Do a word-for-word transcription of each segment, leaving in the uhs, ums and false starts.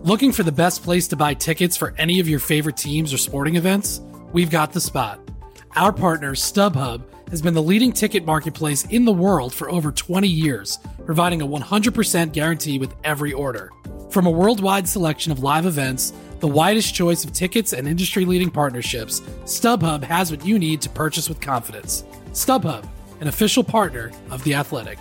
Looking for the best place to buy tickets for any of your favorite teams or sporting events? We've got the spot. Our partner, StubHub, has been the leading ticket marketplace in the world for over twenty years, providing a one hundred percent guarantee with every order. From a worldwide selection of live events, the widest choice of tickets and industry-leading partnerships, StubHub has what you need to purchase with confidence. StubHub, an official partner of The Athletic.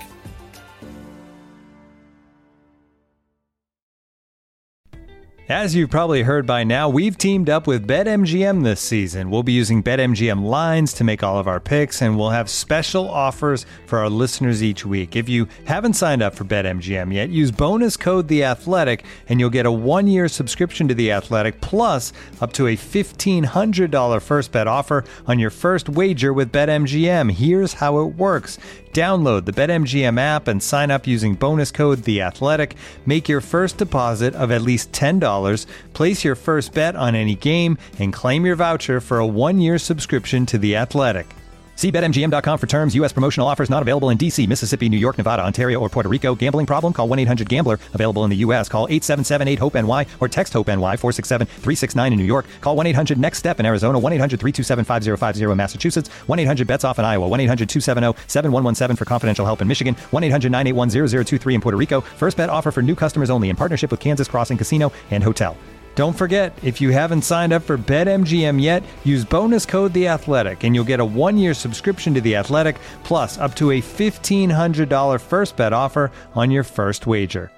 As you've probably heard by now, we've teamed up with BetMGM this season. We'll be using BetMGM lines to make all of our picks, and we'll have special offers for our listeners each week. If you haven't signed up for BetMGM yet, use bonus code The Athletic, and you'll get a one-year subscription to The Athletic, plus up to a fifteen hundred dollars first bet offer on your first wager with BetMGM. Here's how it works. Download the BetMGM app and sign up using bonus code The Athletic. Make your first deposit of at least ten dollars, place your first bet on any game, and claim your voucher for a one-year subscription to The Athletic. See Bet M G M dot com for terms. U S promotional offers not available in D C, Mississippi, New York, Nevada, Ontario, or Puerto Rico. Gambling problem? Call one eight hundred gambler. Available in the U S. Call eight seven seven eight hope N Y or text HOPE-NY four six seven three six nine in New York. Call one eight hundred next step in Arizona. one eight hundred three two seven five zero five zero in Massachusetts. one eight hundred bets off in Iowa. one eight hundred two seven zero seven one one seven for confidential help in Michigan. one eight hundred nine eight one zero zero two three in Puerto Rico. First bet offer for new customers only in partnership with Kansas Crossing Casino and Hotel. Don't forget, if you haven't signed up for BetMGM yet, use bonus code The Athletic, and you'll get a one-year subscription to The Athletic, plus up to a fifteen hundred dollars first bet offer on your first wager.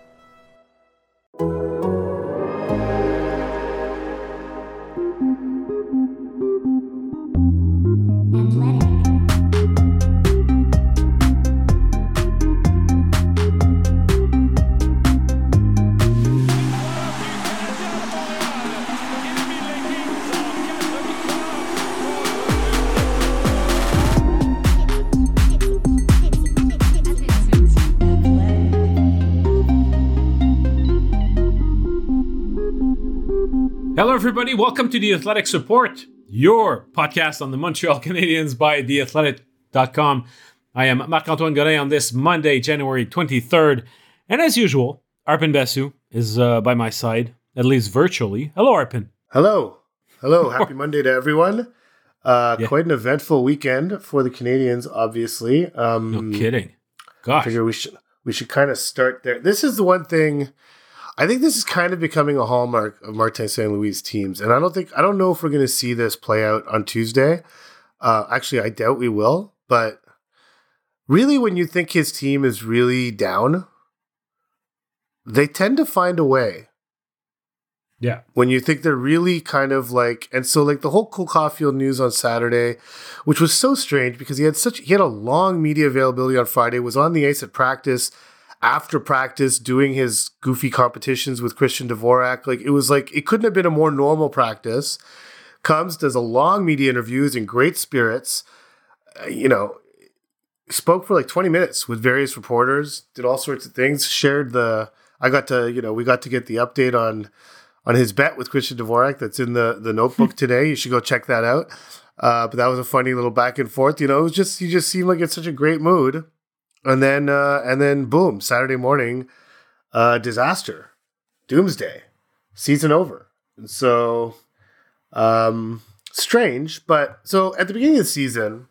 Hello, everybody. Welcome to The Athletic Support, your podcast on the Montreal Canadiens by the athletic dot com. I am Marc-Antoine Gaudin on this Monday, January twenty-third. And as usual, Arpin Basu is uh, by my side, at least virtually. Hello, Arpin. Hello. Hello. Happy Monday to everyone. Uh, Yeah. Quite an eventful weekend for the Canadiens, obviously. Um, No kidding. I Gosh. figure we should we should kind of start there. This is the one thing. I think this is kind of becoming a hallmark of Martin Saint Louis teams, and I don't think I don't know if we're going to see this play out on Tuesday. Uh, actually, I doubt we will. But really, when you think his team is really down, they tend to find a way. Yeah. When you think they're really kind of like, and so like the whole Cole Caulfield news on Saturday, which was so strange because he had such he had a long media availability on Friday, was on the ice at practice. After practice, doing his goofy competitions with Christian Dvorak. Like, it was like, it couldn't have been a more normal practice. Comes, does a long media interviews in great spirits. Uh, you know, spoke for like twenty minutes with various reporters, did all sorts of things, shared the, I got to, you know, we got to get the update on on his bet with Christian Dvorak that's in the, the notebook today. You should go check that out. Uh, but that was a funny little back and forth. You know, it was just, he just seemed like in such a great mood. And then, uh, and then, boom! Saturday morning, uh, disaster, doomsday, season over. And so, um, strange. But so at the beginning of the season,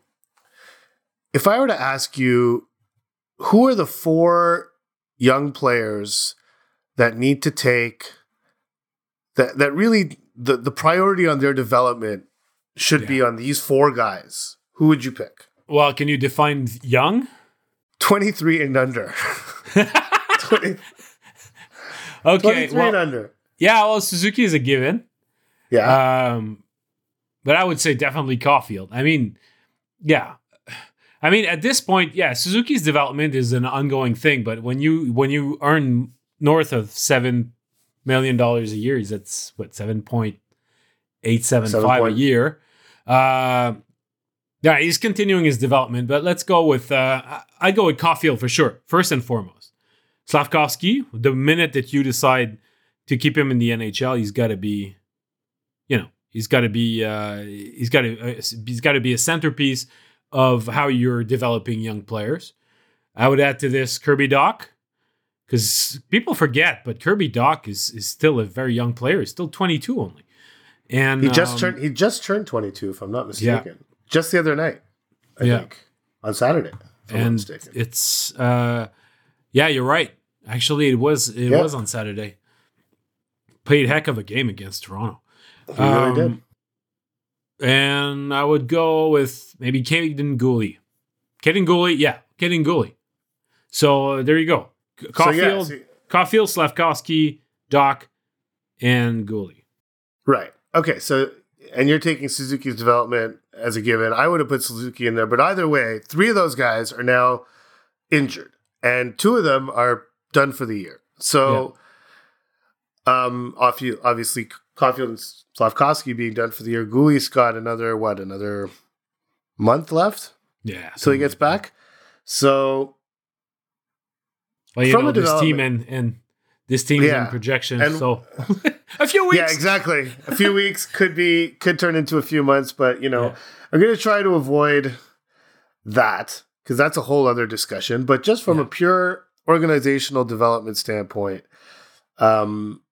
if I were to ask you, who are the four young players that need to take that that really the the priority on their development should Yeah. be on these four guys? Who would you pick? Well, can you define young? twenty-three and under. twenty, Okay. twenty-three Well, and under. yeah, well, Suzuki is a given. Yeah. Um, but I would say definitely Caulfield. I mean, yeah. I mean, at this point, yeah, Suzuki's development is an ongoing thing. But when you when you earn north of seven million dollars a year, that's what seven point eight seven five a year. Uh, yeah, he's continuing his development. But let's go with uh, I'd go with Caulfield for sure, first and foremost. Slavkovsky, the minute that you decide to keep him in the N H L, he's got to be, you know, he's got to be, uh, he's got to, uh, he's got to be a centerpiece of how you're developing young players. I would add to this Kirby Dach, because people forget, but Kirby Dach is is still a very young player. He's still twenty-two only, and he just um, turned he just turned twenty-two, if I'm not mistaken. Yeah. Just the other night, I Yeah. think, on Saturday. If I'm not and mistaken. it's uh, yeah, you're right. Actually, it was it Yeah. was on Saturday. Played heck of a game against Toronto. He really Um, did. And I would go with maybe Kaden Gooley. Kaden Gooley, yeah, Kaden Gooley. So uh, there you go. So, yeah, Caulfield, see- Caulfield, Slavkovsky, Dach, and Gooley. Right. Okay. So, and you're taking Suzuki's development as a given. I would have put Suzuki in there, but either way, three of those guys are now injured, and two of them are done for the year. So, um, off you obviously Caulfield and Slavkovsky being done for the year. Gooley's got another what? Another month left Yeah. till he gets back. So, Well, you from know, a this team development- and, and this team's Yeah. in projection. And- So a few weeks. yeah, exactly. A few weeks could be could turn into a few months, but you know, Yeah. I'm going to try to avoid that because that's a whole other discussion. But just from Yeah. a pure organizational development standpoint, um,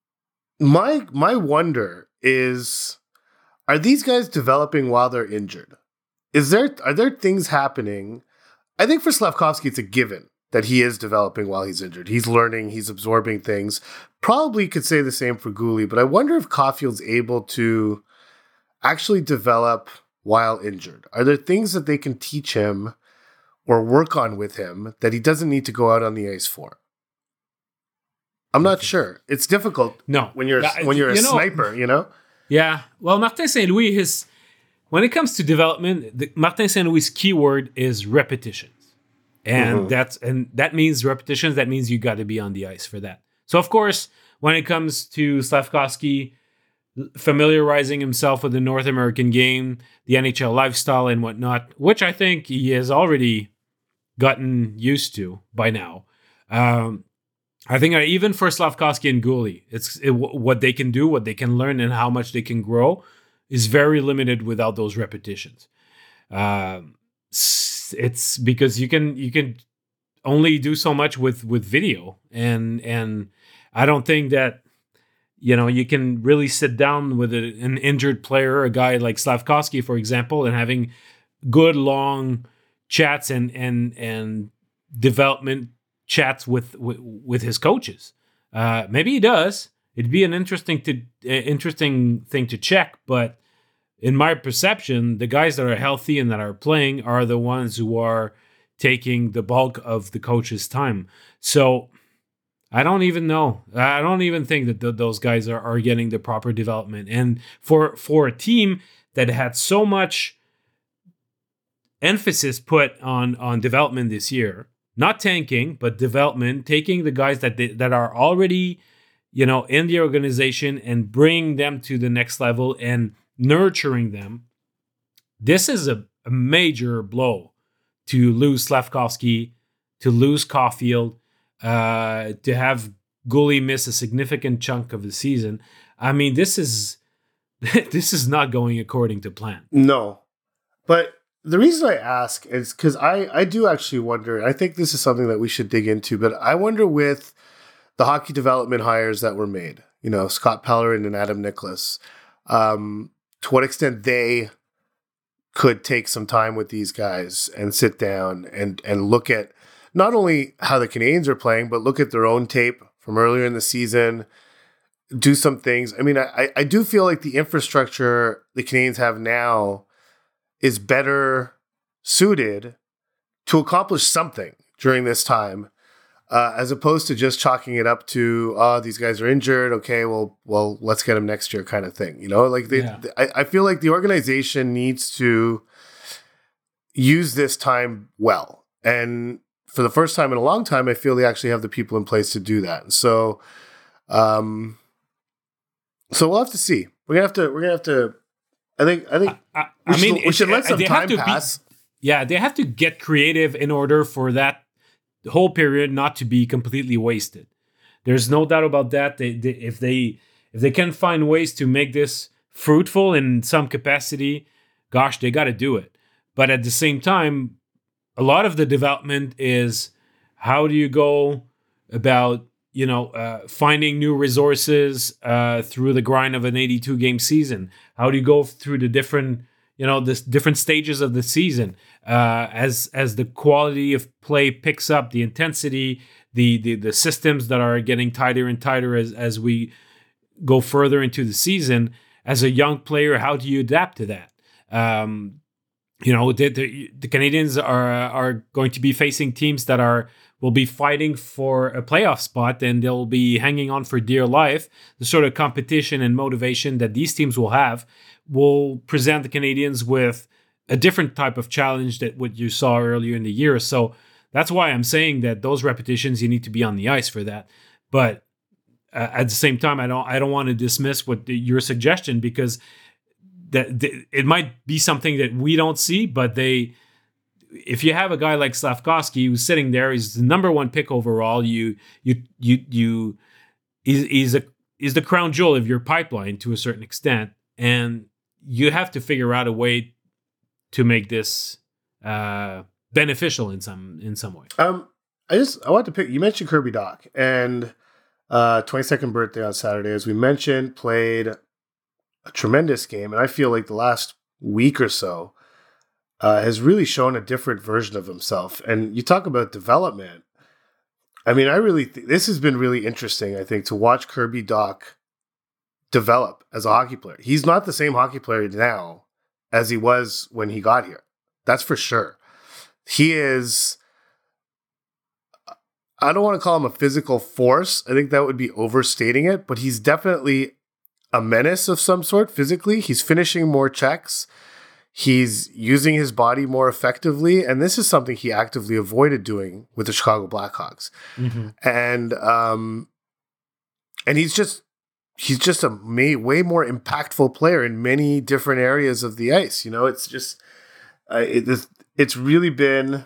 my my wonder is: are these guys developing while they're injured? Is there are there things happening? I think for Slavkovsky, it's a given that he is developing while he's injured. He's learning, he's absorbing things. Probably could say the same for Gooley, but I wonder if Caulfield's able to actually develop while injured. Are there things that they can teach him or work on with him that he doesn't need to go out on the ice for? I'm not sure. It's difficult No. when you're Yeah, when you're a you know- sniper, you know? Yeah. Well, Martin Saint Louis, his when it comes to development, the, Martin Saint Louis' keyword is repetitions. And Mhm. that's and that means repetitions. That means you got to be on the ice for that. So of course, when it comes to Slavkovsky familiarizing himself with the North American game, the N H L lifestyle and whatnot, which I think he has already gotten used to by now. Um, I think even for Slavkovsky and Gooley, it's it, what they can do, what they can learn, and how much they can grow is very limited without those repetitions. Um, it's because you can you can only do so much with with video, and and I don't think that you know you can really sit down with a, an injured player, a guy like Slavkovsky, for example, and having good long chats and and and development chats with with, with his coaches. Uh, maybe he does. It'd be an interesting to uh, interesting thing to check, but in my perception, the guys that are healthy and that are playing are the ones who are taking the bulk of the coach's time. So I don't even know. I don't even think that th- those guys are, are getting the proper development. And for for a team that had so much emphasis put on on development this year, not tanking, but development, taking the guys that they, that are already, you know, in the organization and bring them to the next level and nurturing them. This is a, a major blow to lose Slavkovsky, to lose Caulfield, uh, to have Gooley miss a significant chunk of the season. I mean, this is this is not going according to plan. No. But the reason I ask is because I, I do actually wonder, I think this is something that we should dig into, but I wonder with the hockey development hires that were made, you know, Scott Pellerin and Adam Nicholas, um, to what extent they could take some time with these guys and sit down and, and look at not only how the Canadiens are playing, but look at their own tape from earlier in the season, do some things. I mean, I, I do feel like the infrastructure the Canadiens have now is better suited to accomplish something during this time, uh, as opposed to just chalking it up to, oh, these guys are injured. Okay, well, well, let's get them next year, kind of thing. You know, like they, Yeah. I, I feel like the organization needs to use this time well, and for the first time in a long time, I feel they actually have the people in place to do that. And so, um, so we'll have to see. We're gonna have to. We're gonna have to. I think. I think. I, we I should, mean, we should it's- let some they have time to be- pass. Yeah, they have to get creative in order for that whole period not to be completely wasted. There's no doubt about that. They, they if they if they can find ways to make this fruitful in some capacity, gosh, they got to do it. But at the same time, a lot of the development is how do you go about you know uh, finding new resources uh, through the grind of an eighty-two game season. How do you go through the different you know the different stages of the season uh, as as the quality of play picks up, the intensity, the the the systems that are getting tighter and tighter as as we go further into the season. As a young player, how do you adapt to that? Um, You know, the, the the Canadians are are going to be facing teams that are will be fighting for a playoff spot, and they'll be hanging on for dear life. The sort of competition and motivation that these teams will have will present the Canadians with a different type of challenge that what you saw earlier in the year. So that's why I'm saying that those repetitions, you need to be on the ice for that. But uh, at the same time, I don't I don't want to dismiss what the, your suggestion, because that it might be something that we don't see, but they, if you have a guy like Slafkovsky who's sitting there, he's the number one pick overall. You, you, you, you, he's, he's a, is the crown jewel of your pipeline to a certain extent, and you have to figure out a way to make this uh, beneficial in some in some way. Um, I just I want to pick. You mentioned Kirby Dach, and uh, twenty-second birthday on Saturday, as we mentioned, played a tremendous game, and I feel like the last week or so uh, has really shown a different version of himself. And you talk about development. I mean, I really th- this has been really interesting, I think, to watch Kirby Dach develop as a hockey player. He's not the same hockey player now as he was when he got here. That's for sure. He is, I don't want to call him a physical force. I think that would be overstating it, but he's definitely a menace of some sort physically. He's finishing more checks. He's using his body more effectively. And this is something he actively avoided doing with the Chicago Blackhawks. Mm-hmm. And, um, and he's just, he's just a may, way more impactful player in many different areas of the ice. You know, it's just, uh, it, it's really been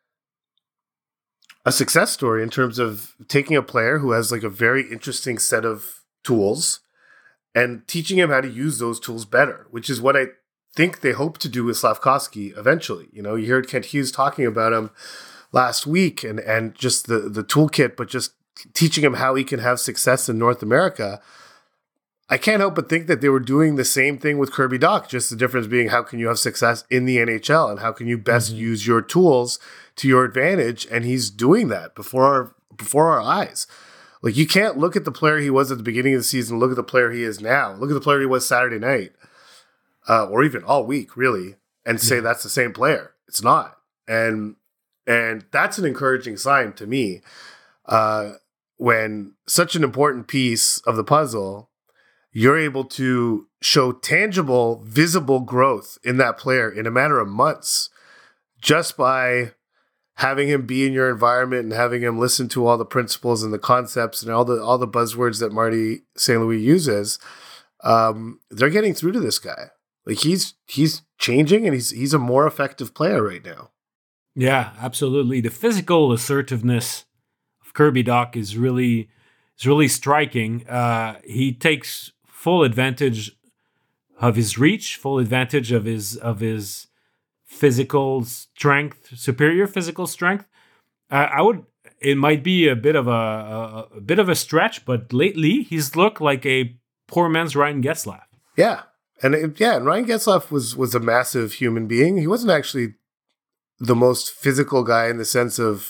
a success story in terms of taking a player who has like a very interesting set of tools and teaching him how to use those tools better, which is what I think they hope to do with Slafkovsky eventually. You know, you heard Kent Hughes talking about him last week and, and just the, the toolkit, but just teaching him how he can have success in North America. I can't help but think that they were doing the same thing with Kirby Dach, just the difference being how can you have success in the N H L and how can you best mm-hmm. use your tools to your advantage. And he's doing that before our, before our eyes. Like, you can't look at the player he was at the beginning of the season, look at the player he is now, look at the player he was Saturday night, uh, or even all week, really, and say yeah. that's the same player. It's not. And and that's an encouraging sign to me uh, when such an important piece of the puzzle, you're able to show tangible, visible growth in that player in a matter of months just by having him be in your environment and having him listen to all the principles and the concepts and all the all the buzzwords that Marty Saint Louis uses. Um, they're getting through to this guy. Like he's he's changing and he's he's a more effective player right now. Yeah, absolutely. The physical assertiveness of Kirby Dach is really is really striking. Uh, he takes full advantage of his reach, full advantage of his of his. physical strength, superior physical strength. Uh, I would. It might be a bit of a, a a bit of a stretch, but lately he's looked like a poor man's Ryan Getzlaf. Yeah, and it, yeah, and Ryan Getzlaf was was a massive human being. He wasn't actually the most physical guy in the sense of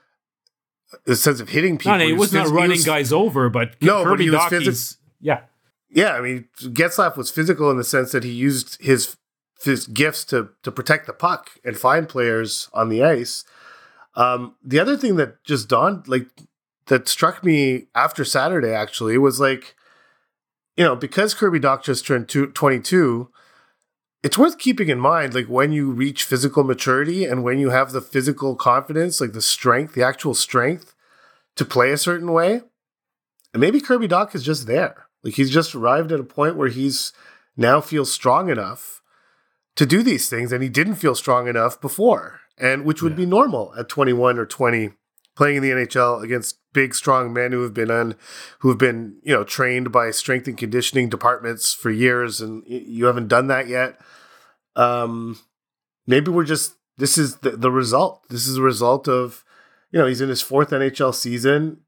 the sense of hitting people. No, no, he, he was, was not running was, guys over, but no, Kirby but he was Dach, physical. Yeah, yeah. I mean, Getzlaf was physical in the sense that he used his. his gifts to to protect the puck and find players on the ice. Um, the other thing that just dawned, like, that struck me after Saturday, actually, was like, you know, because Kirby Dach just turned two, twenty-two, it's worth keeping in mind, like, when you reach physical maturity and when you have the physical confidence, like the strength, the actual strength to play a certain way, and maybe Kirby Dach is just there. Like, he's just arrived at a point where he's now feels strong enough to do these things, and he didn't feel strong enough before, and which would yeah. be normal at twenty-one or twenty, playing in the N H L against big, strong men who have been on, who have been, you know, trained by strength and conditioning departments for years, and you haven't done that yet. Um, maybe we're just this is the, the result. This is a result of, you know, he's in his fourth N H L season.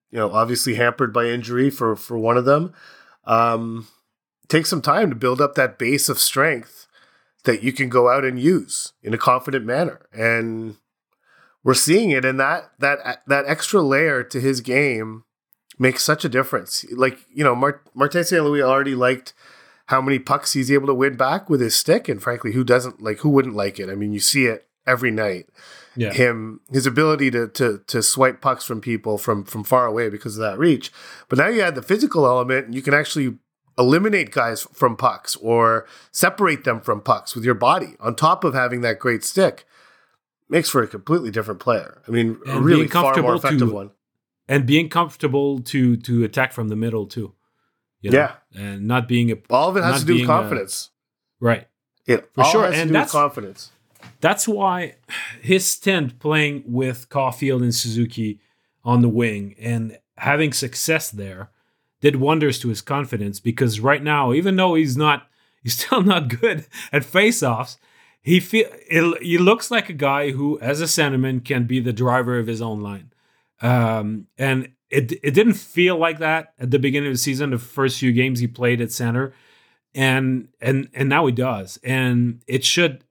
you know, obviously hampered by injury for, for one of them. Um, take some time to build up that base of strength that you can go out and use in a confident manner. And we're seeing it, and that that that extra layer to his game makes such a difference. Like, you know, Mart- Martin Saint Louis already liked how many pucks he's able to win back with his stick, and frankly, who doesn't like? Who wouldn't like it? I mean, you see it every night. Yeah. Him, his ability to to to swipe pucks from people from from far away because of that reach. But now you add the physical element, and you can actually eliminate guys from pucks or separate them from pucks with your body on top of having that great stick. Makes for a completely different player. I mean, And a really being far comfortable more effective to- one. And being comfortable to to attack from the middle too. You know? Yeah. And not being a All of it has not to do with being a- confidence. right. It For all sure, has to and do that's- with confidence. That's why his stint playing with Caulfield and Suzuki on the wing and having success there did wonders to his confidence, because right now, even though he's not, he's still not good at faceoffs, he feel it, he looks like a guy who, as a centerman, can be the driver of his own line. Um, and it it didn't feel like that at the beginning of the season, the first few games he played at center, and and and now he does, and it should.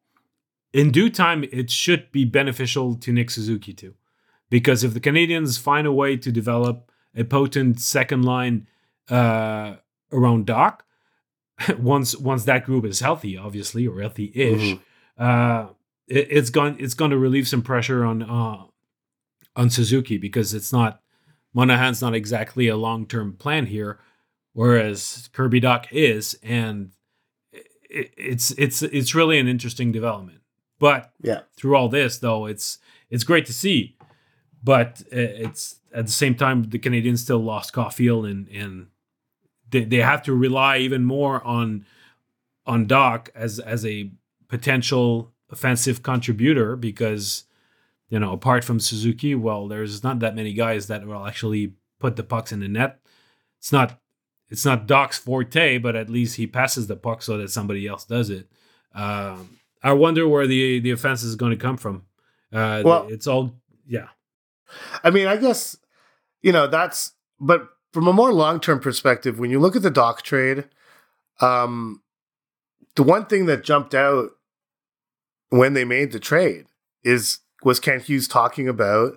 In due time, it should be beneficial to Nick Suzuki too, because if the Canadians find a way to develop a potent second line uh, around Doc, once once that group is healthy, obviously, or healthy-ish, mm-hmm. uh, it, it's going it's going to relieve some pressure on uh, on Suzuki, because it's not Monahan's not exactly a long-term plan here, whereas Kirby Doc is, and it, it's it's it's really an interesting development. But yeah. through all this, though, it's it's great to see. But it's at the same time, the Canadians still lost Caulfield, and and they, they have to rely even more on on Doc as as a potential offensive contributor, because, you know, apart from Suzuki, well, there's not that many guys that will actually put the pucks in the net. It's not it's not Doc's forte, but at least he passes the puck so that somebody else does it. Um, I wonder where the, the offense is going to come from. Uh, well, it's all, yeah. I mean, I guess, you know, that's, but from a more long-term perspective, when you look at the Doc trade, um, the one thing that jumped out when they made the trade is, was Kent Hughes talking about,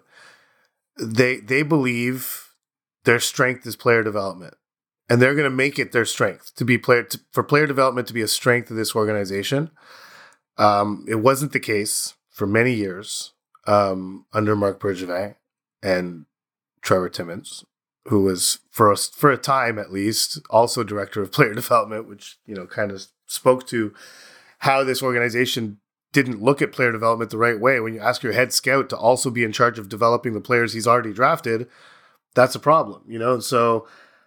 they, they believe their strength is player development, and they're going to make it their strength to be player, to, for player development to be a strength of this organization. Um, it wasn't the case for many years um, under Marc Bergevin and Trevor Timmins, who was for a, for a time at least also director of player development, which, you know, kind of spoke to how this organization didn't look at player development the right way. When you ask your head scout to also be in charge of developing the players he's already drafted, that's a problem, you know. So,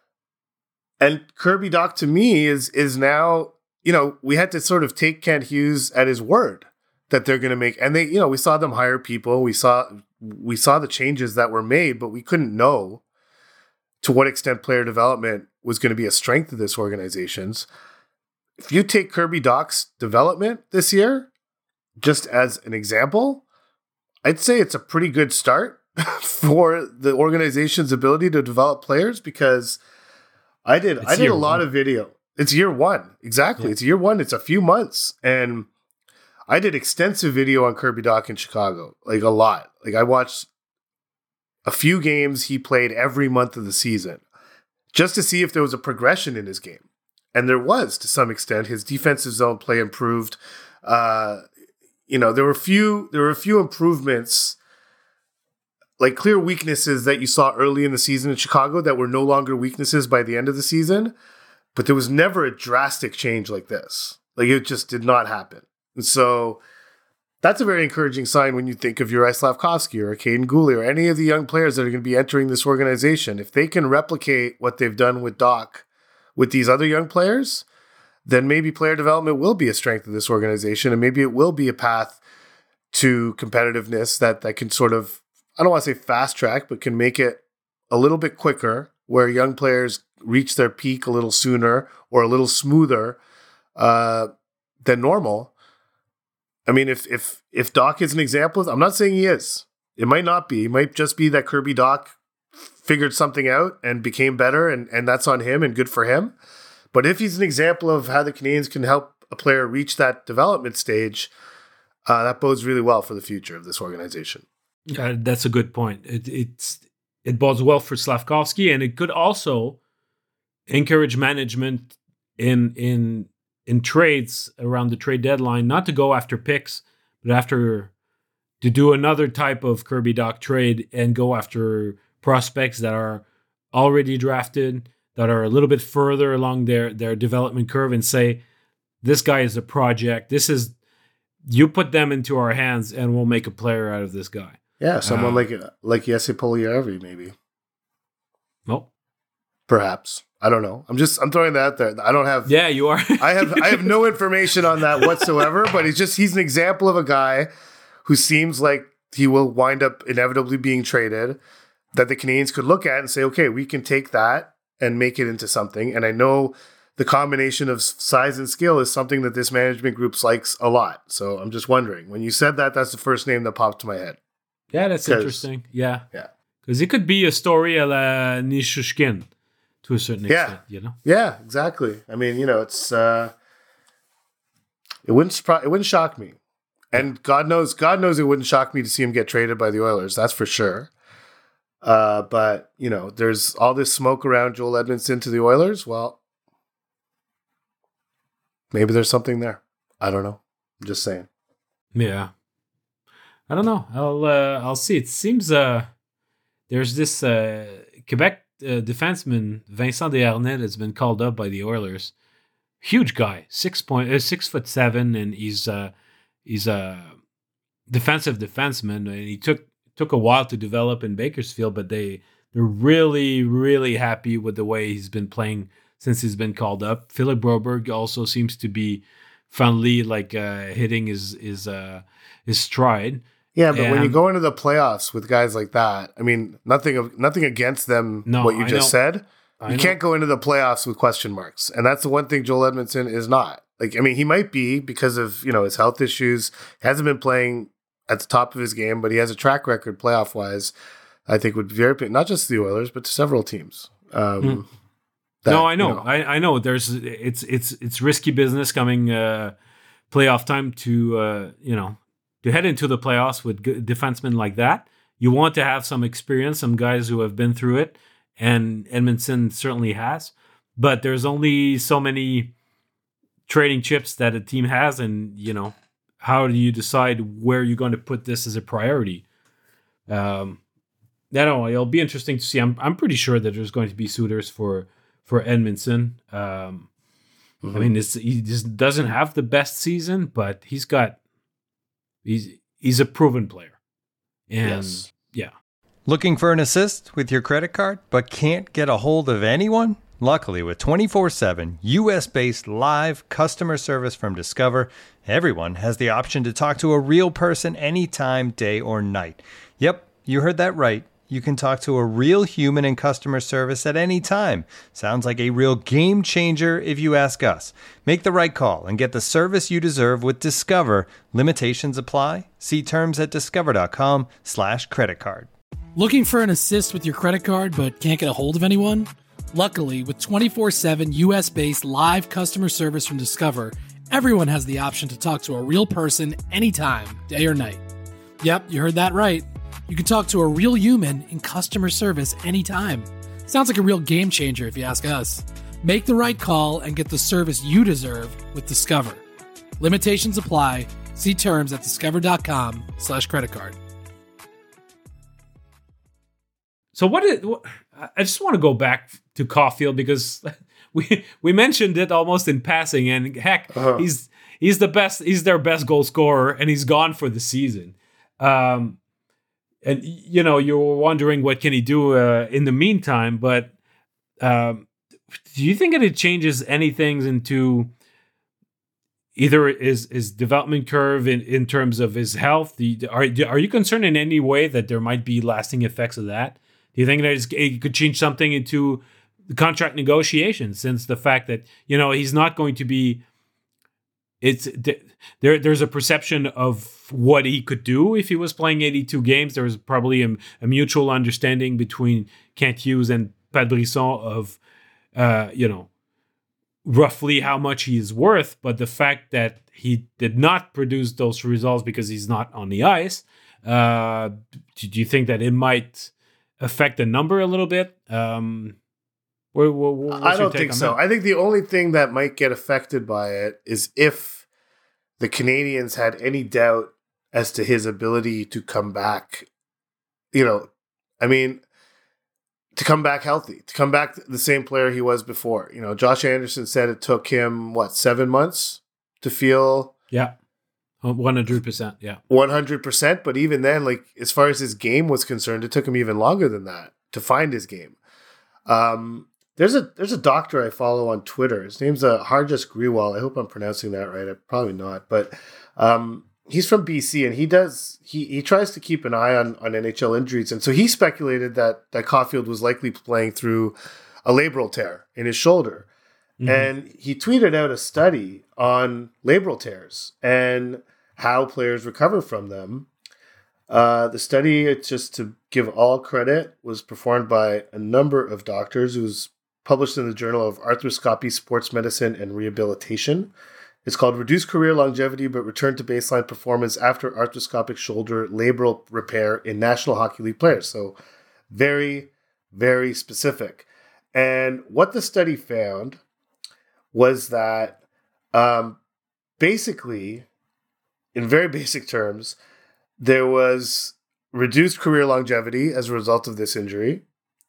and Kirby Doc to me is is now. You know, we had to sort of take Kent Hughes at his word that they're going to make, and they, you know, we saw them hire people. We saw, we saw the changes that were made, but we couldn't know to what extent player development was going to be a strength of this organization's. If you take Kirby Doc's development this year, just as an example, I'd say it's a pretty good start for the organization's ability to develop players, because I did, it's I did a lot one. of video. It's year one. Exactly. Yeah. It's year one. It's a few months. And I did extensive video on Kirby Doc in Chicago, like a lot. Like I watched a few games he played every month of the season just to see if there was a progression in his game. And there was, to some extent. His defensive zone play improved. Uh, you know, there were a few, there were a few improvements, like clear weaknesses that you saw early in the season in Chicago that were no longer weaknesses by the end of the season. But there was never a drastic change like this. Like, it just did not happen. And so that's a very encouraging sign when you think of Juraj Slafkovsky or Caden Gooley or any of the young players that are going to be entering this organization. If they can replicate what they've done with Doc with these other young players, then maybe player development will be a strength of this organization, and maybe it will be a path to competitiveness that, that can sort of, I don't want to say fast track, but can make it a little bit quicker, where young players reach their peak a little sooner or a little smoother uh, than normal. I mean, if if if Doc is an example, I'm not saying he is. It might not be. It might just be that Kirby Doc figured something out and became better, and, and that's on him and good for him. But if he's an example of how the Canadiens can help a player reach that development stage, uh, that bodes really well for the future of this organization. Uh, that's a good point. It, it's it bodes well for Slafkovsky, and it could also encourage management in in in trades around the trade deadline, not to go after picks, but after to do another type of Kirby Dach trade and go after prospects that are already drafted, that are a little bit further along their their development curve, and say, this guy is a project. This is, you put them into our hands and we'll make a player out of this guy. Yeah, someone uh, like like Jesse Puljujärvi, maybe. Nope. Perhaps. I don't know. I'm just I'm throwing that out there. I don't have Yeah, you are. I have I have no information on that whatsoever, but he's just he's an example of a guy who seems like he will wind up inevitably being traded, that the Canadiens could look at and say, okay, we can take that and make it into something. And I know the combination of size and skill is something that this management group likes a lot. So I'm just wondering, when you said that, that's the first name that popped to my head. Yeah, that's interesting. Yeah. Yeah. Because it could be a story a la Nichushkin to a certain Yeah. extent, you know? Yeah, exactly. I mean, you know, it's uh, it wouldn't surprise, it wouldn't shock me, and God knows, God knows, it wouldn't shock me to see him get traded by the Oilers. That's for sure. Uh, but you know, there's all this smoke around Joel Edmondson to the Oilers. Well, maybe there's something there. I don't know. I'm just saying. Yeah. I don't know. I'll uh, I'll see. It seems uh, there's this uh, Quebec uh, defenseman Vincent Desharnais that's been called up by the Oilers. Huge guy, six point uh, six foot seven, and he's uh, he's a defensive defenseman. And he took took a while to develop in Bakersfield, but they they're really really happy with the way he's been playing since he's been called up. Philip Broberg also seems to be finally like uh, hitting his his uh, his stride. Yeah, but and, when you go into the playoffs with guys like that, I mean, nothing of nothing against them. No, what you I just know. said, I you know. can't go into the playoffs with question marks, and that's the one thing Joel Edmondson is not. Like, I mean, he might be because of you know his health issues. He hasn't been playing at the top of his game, but he has a track record playoff wise. I think would be very not just the Oilers, but to several teams. Um, Mm. that, no, I know. you know. I, I know. There's it's it's it's risky business coming uh, playoff time to uh, you know to head into the playoffs with good defensemen like that. You want to have some experience, some guys who have been through it, and Edmondson certainly has. But there's only so many trading chips that a team has, and you know how do you decide where you're going to put this as a priority? Um, I don't know. It'll be interesting to see. I'm I'm pretty sure that there's going to be suitors for. For Edmondson, um, Mm-hmm. I mean, it's, he just doesn't have the best season, but he's got he's he's a proven player, and Yes. yeah, Looking for an assist with your credit card, but can't get a hold of anyone? Luckily, with twenty-four seven U S-based live customer service from Discover, everyone has the option to talk to a real person anytime, day or night. Yep, you heard that right. You can talk to a real human in customer service at any time. Sounds like a real game changer if you ask us. Make the right call and get the service you deserve with Discover. Limitations apply. See terms at discover.com slash credit card. Looking for an assist with your credit card but can't get a hold of anyone? Luckily, with twenty-four seven U S-based live customer service from Discover, everyone has the option to talk to a real person anytime, day or night. Yep, you heard that right. You can talk to a real human in customer service anytime. Sounds like a real game changer if you ask us. Make the right call and get the service you deserve with Discover. Limitations apply. See terms at discover.com slash credit card. So what is? What, I just want to go back to Caulfield because we we mentioned it almost in passing, and heck, Uh-huh. he's he's the best. He's their best goal scorer, and he's gone for the season. Um, and you know, you were wondering what can he do uh, in the meantime, but um, do you think that it changes anything into either his his development curve in, in terms of his health? Do you, are are you concerned in any way that there might be lasting effects of that? Do you think that it's, it could change something into the contract negotiations, since the fact that, you know, he's not going to be, it's there, there's a perception of what he could do if he was playing eighty-two games. There's probably a, a mutual understanding between Kent Hughes and Pat Brisson of, uh, you know, roughly how much he is worth, but the fact that he did not produce those results because he's not on the ice, uh, do you think that it might affect the number a little bit? Um, what, what, I don't think so. That? I think the only thing that might get affected by it is if the Canadiens had any doubt as to his ability to come back. You know, I mean, to come back healthy, to come back the same player he was before. You know, Josh Anderson said it took him, what, seven months to feel... Yeah, one hundred percent, yeah. one hundred percent, but even then, like, as far as his game was concerned, it took him even longer than that to find his game. Um, there's a there's a doctor I follow on Twitter. His name's uh, Harjas Grewal. I hope I'm pronouncing that right. I'm probably not, but um, he's from B C, and he does he he tries to keep an eye on, on N H L injuries, and so he speculated that that Caulfield was likely playing through a labral tear in his shoulder. Mm-hmm. And he tweeted out a study on labral tears and how players recover from them. Uh, the study, just to give all credit, was performed by a number of doctors. It was published in the Journal of Arthroscopy, Sports Medicine, and Rehabilitation. It's called Reduced Career Longevity but Return to Baseline Performance After Arthroscopic Shoulder Labral Repair in National Hockey League Players. So very, very specific. And what the study found was that um, basically, in very basic terms, there was reduced career longevity as a result of this injury,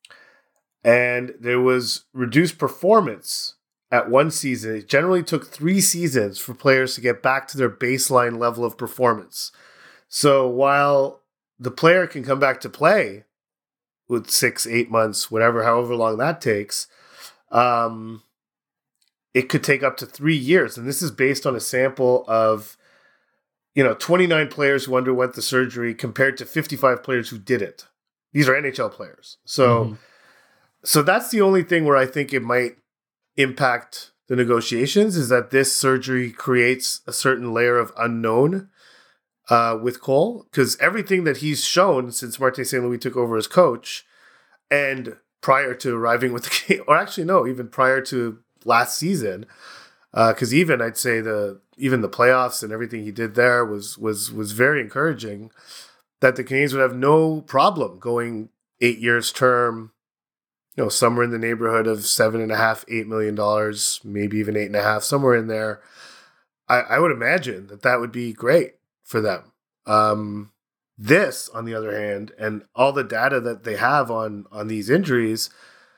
and there was reduced performance at one season. It generally took three seasons for players to get back to their baseline level of performance. So while the player can come back to play with six, eight months, whatever, however long that takes, um, it could take up to three years. And this is based on a sample of, you know, twenty-nine players who underwent the surgery compared to fifty-five players who didn't. These are N H L players. So, mm-hmm. so that's the only thing where I think it might impact the negotiations, is that this surgery creates a certain layer of unknown uh, with Cole, because everything that he's shown since Martin Saint Louis took over as coach and prior to arriving with the game, or actually no, even prior to last season, because uh, even I'd say the even the playoffs and everything he did there was was was very encouraging, that the Canadiens would have no problem going eight years term, you know, somewhere in the neighborhood of seven and a half, eight million dollars, maybe even eight and a half, somewhere in there. I, I would imagine that that would be great for them. Um, this, on the other hand, and all the data that they have on on these injuries,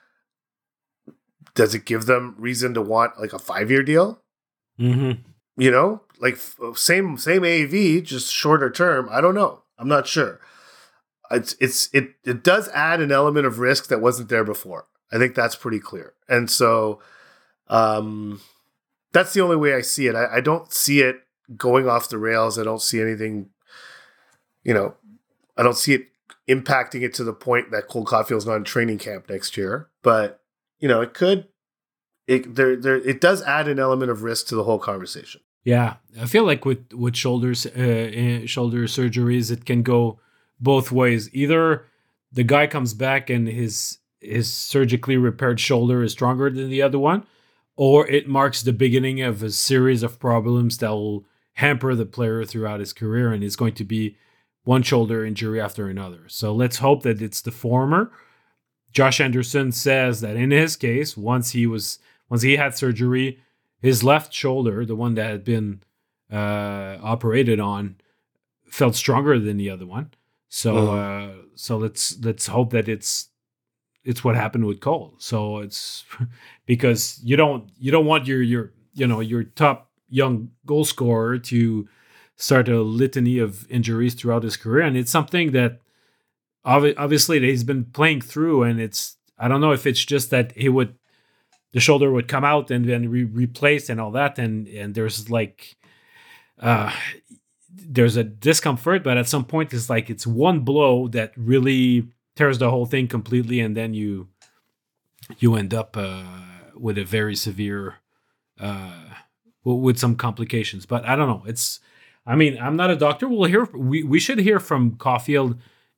does it give them reason to want like a five-year deal? Mm-hmm. You know, like same same A A V, just shorter term. I don't know. I'm not sure. It's it's it it does add an element of risk that wasn't there before. I think that's pretty clear. And so, um, that's the only way I see it. I, I don't see it going off the rails. I don't see anything. You know, I don't see it impacting it to the point that Cole Caulfield's not in training camp next year. But you know, it could. It there there it does add an element of risk to the whole conversation. Yeah, I feel like with with shoulders uh, shoulder surgeries, it can go both ways. Either the guy comes back and his his surgically repaired shoulder is stronger than the other one, or it marks the beginning of a series of problems that will hamper the player throughout his career, and it's going to be one shoulder injury after another. So let's hope that it's the former. Josh Anderson says that in his case, once he was once he had surgery, his left shoulder, the one that had been uh, operated on, felt stronger than the other one. So, uh, so let's let's hope that it's it's what happened with Cole. So it's because you don't you don't want your your you know your top young goal scorer to start a litany of injuries throughout his career, and it's something that obvi- obviously that he's been playing through. And it's I don't know if it's just that he would the shoulder would come out and then re- replaced and all that, and and there's like. Uh, there's a discomfort, but at some point it's like it's one blow that really tears the whole thing completely, and then you you end up uh, with a very severe uh, with some complications. But I don't know. It's I mean, I'm not a doctor. We'll hear we, we should hear from Caulfield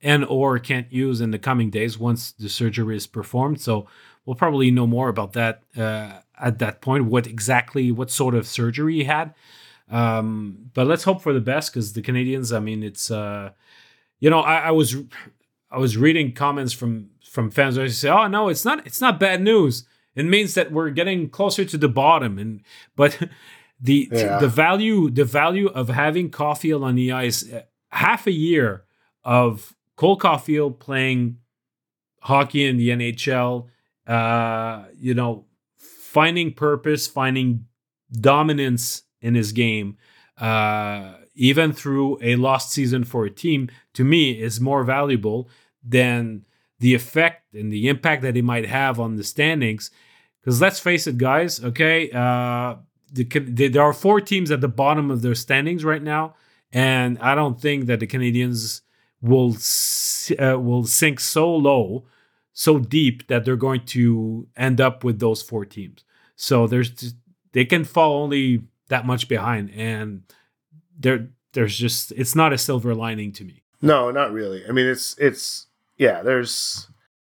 and or can't use in the coming days once the surgery is performed. So we'll probably know more about that uh, at that point, what exactly, what sort of surgery he had. Um, but let's hope for the best, because the Canadiens, I mean, it's, uh, you know, I, I was I was reading comments from from fans who say, oh, no, it's not, it's not bad news. It means that we're getting closer to the bottom. And but the yeah. the value the value of having Caulfield on the ice, half a year of Cole Caulfield playing hockey in the N H L, uh, you know, finding purpose, finding dominance in his game, uh, even through a lost season for a team, to me is more valuable than the effect and the impact that he might have on the standings. Because let's face it, guys, okay, uh, the, the, there are four teams at the bottom of their standings right now, and I don't think that the Canadiens will uh, will sink so low, so deep, that they're going to end up with those four teams. So there's just, they can fall only that much behind, and there there's just, it's not a silver lining to me. No, not really. I mean, it's it's yeah. There's,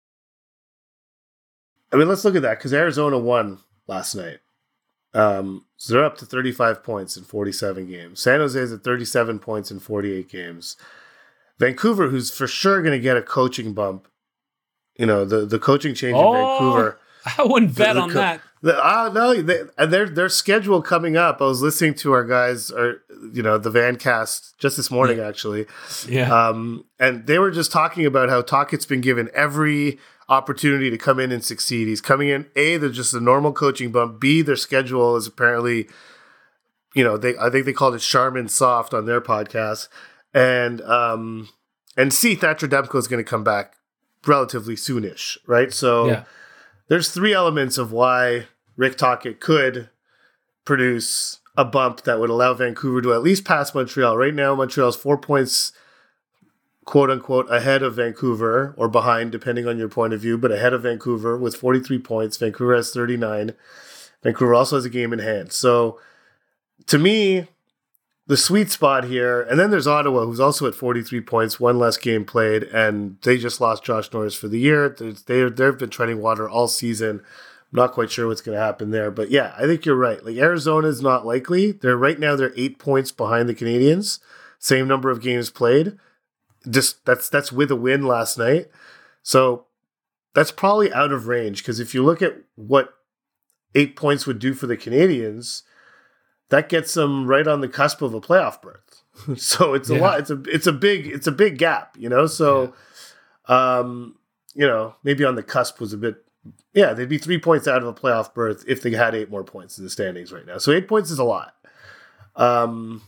I mean, let's look at that, because Arizona won last night. Um, so they're up to thirty-five points in forty-seven games. San Jose is at thirty-seven points in forty-eight games. Vancouver, who's for sure going to get a coaching bump, you know, the, the coaching change oh, in Vancouver. I wouldn't bet the, on the, that. The, uh, no, they, and their their schedule coming up. I was listening to our guys, or you know, the Vancast just this morning, yeah. actually. Yeah. Um, and they were just talking about how Tocchet's been given every opportunity to come in and succeed. He's coming in. A, they're just a normal coaching bump. B, their schedule is apparently, you know, they I think they called it Charmin Soft on their podcast. And um, and C, Thatcher Demko is going to come back relatively soonish, right? So. Yeah. There's three elements of why Rick Tocchet could produce a bump that would allow Vancouver to at least pass Montreal. Right now, Montreal's four points, quote unquote, ahead of Vancouver, or behind, depending on your point of view, but ahead of Vancouver with forty-three points. Vancouver has thirty-nine. Vancouver also has a game in hand. So, to me, the sweet spot here, and then there's Ottawa, who's also at forty-three points, one less game played, and they just lost Josh Norris for the year. They, they've been treading water all season. I'm not quite sure what's going to happen there. But yeah, I think you're right. Like, Arizona is not likely. They're right now, they're eight points behind the Canadiens. Same number of games played. Just that's that's with a win last night. So that's probably out of range, because if you look at what eight points would do for the Canadiens, that gets them right on the cusp of a playoff berth. So it's a yeah. lot. It's a it's a big it's a big gap, you know. So, yeah. um, you know, maybe on the cusp was a bit. Yeah, they'd be three points out of a playoff berth if they had eight more points in the standings right now. So eight points is a lot. Um,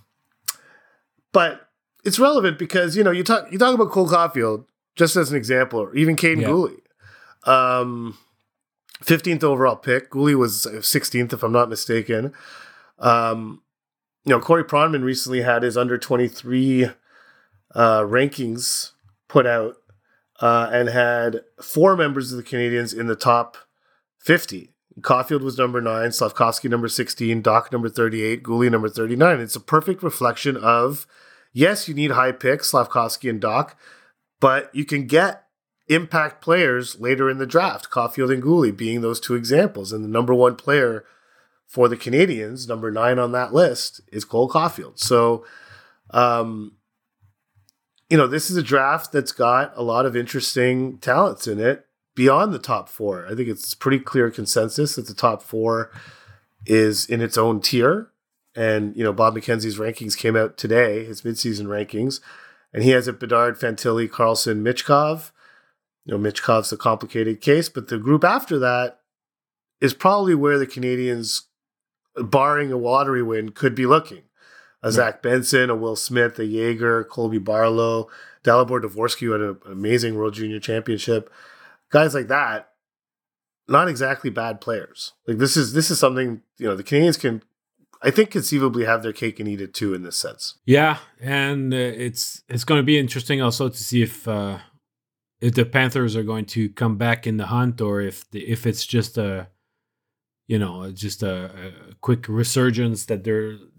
but it's relevant because you know you talk you talk about Cole Caulfield just as an example, or even Caden yeah. Gooley. Um, fifteenth overall pick. Gooley was sixteenth, if I'm not mistaken. Um, you know, Corey Pronman recently had his under twenty-three uh, rankings put out uh, and had four members of the Canadiens in the top fifty. Caulfield was number nine, Slafkovsky number sixteen, Doc number thirty-eight, Gooley number thirty-nine. It's a perfect reflection of, yes, you need high picks, Slafkovsky and Doc, but you can get impact players later in the draft, Caulfield and Gooley being those two examples. And the number one player for the Canadiens, number nine on that list, is Cole Caulfield. So, um, you know, this is a draft that's got a lot of interesting talents in it beyond the top four. I think it's pretty clear consensus that the top four is in its own tier. And, you know, Bob McKenzie's rankings came out today, his midseason rankings, and he has it Bedard, Fantilli, Karlsson, Michkov. You know, Michkov's a complicated case, but the group after that is probably where the Canadiens, barring a lottery win, could be looking. A right. Zach Benson, a Will Smith, a Yeager, Colby Barlow, Dalibor Dvorsky, who had an amazing World Junior Championship. Guys like that, not exactly bad players. Like this is this is something, you know, the Canadiens can, I think, conceivably have their cake and eat it too in this sense. Yeah, and uh, it's it's going to be interesting also to see if uh, if the Panthers are going to come back in the hunt, or if the, if it's just a, you know, just a, a quick resurgence that they're they're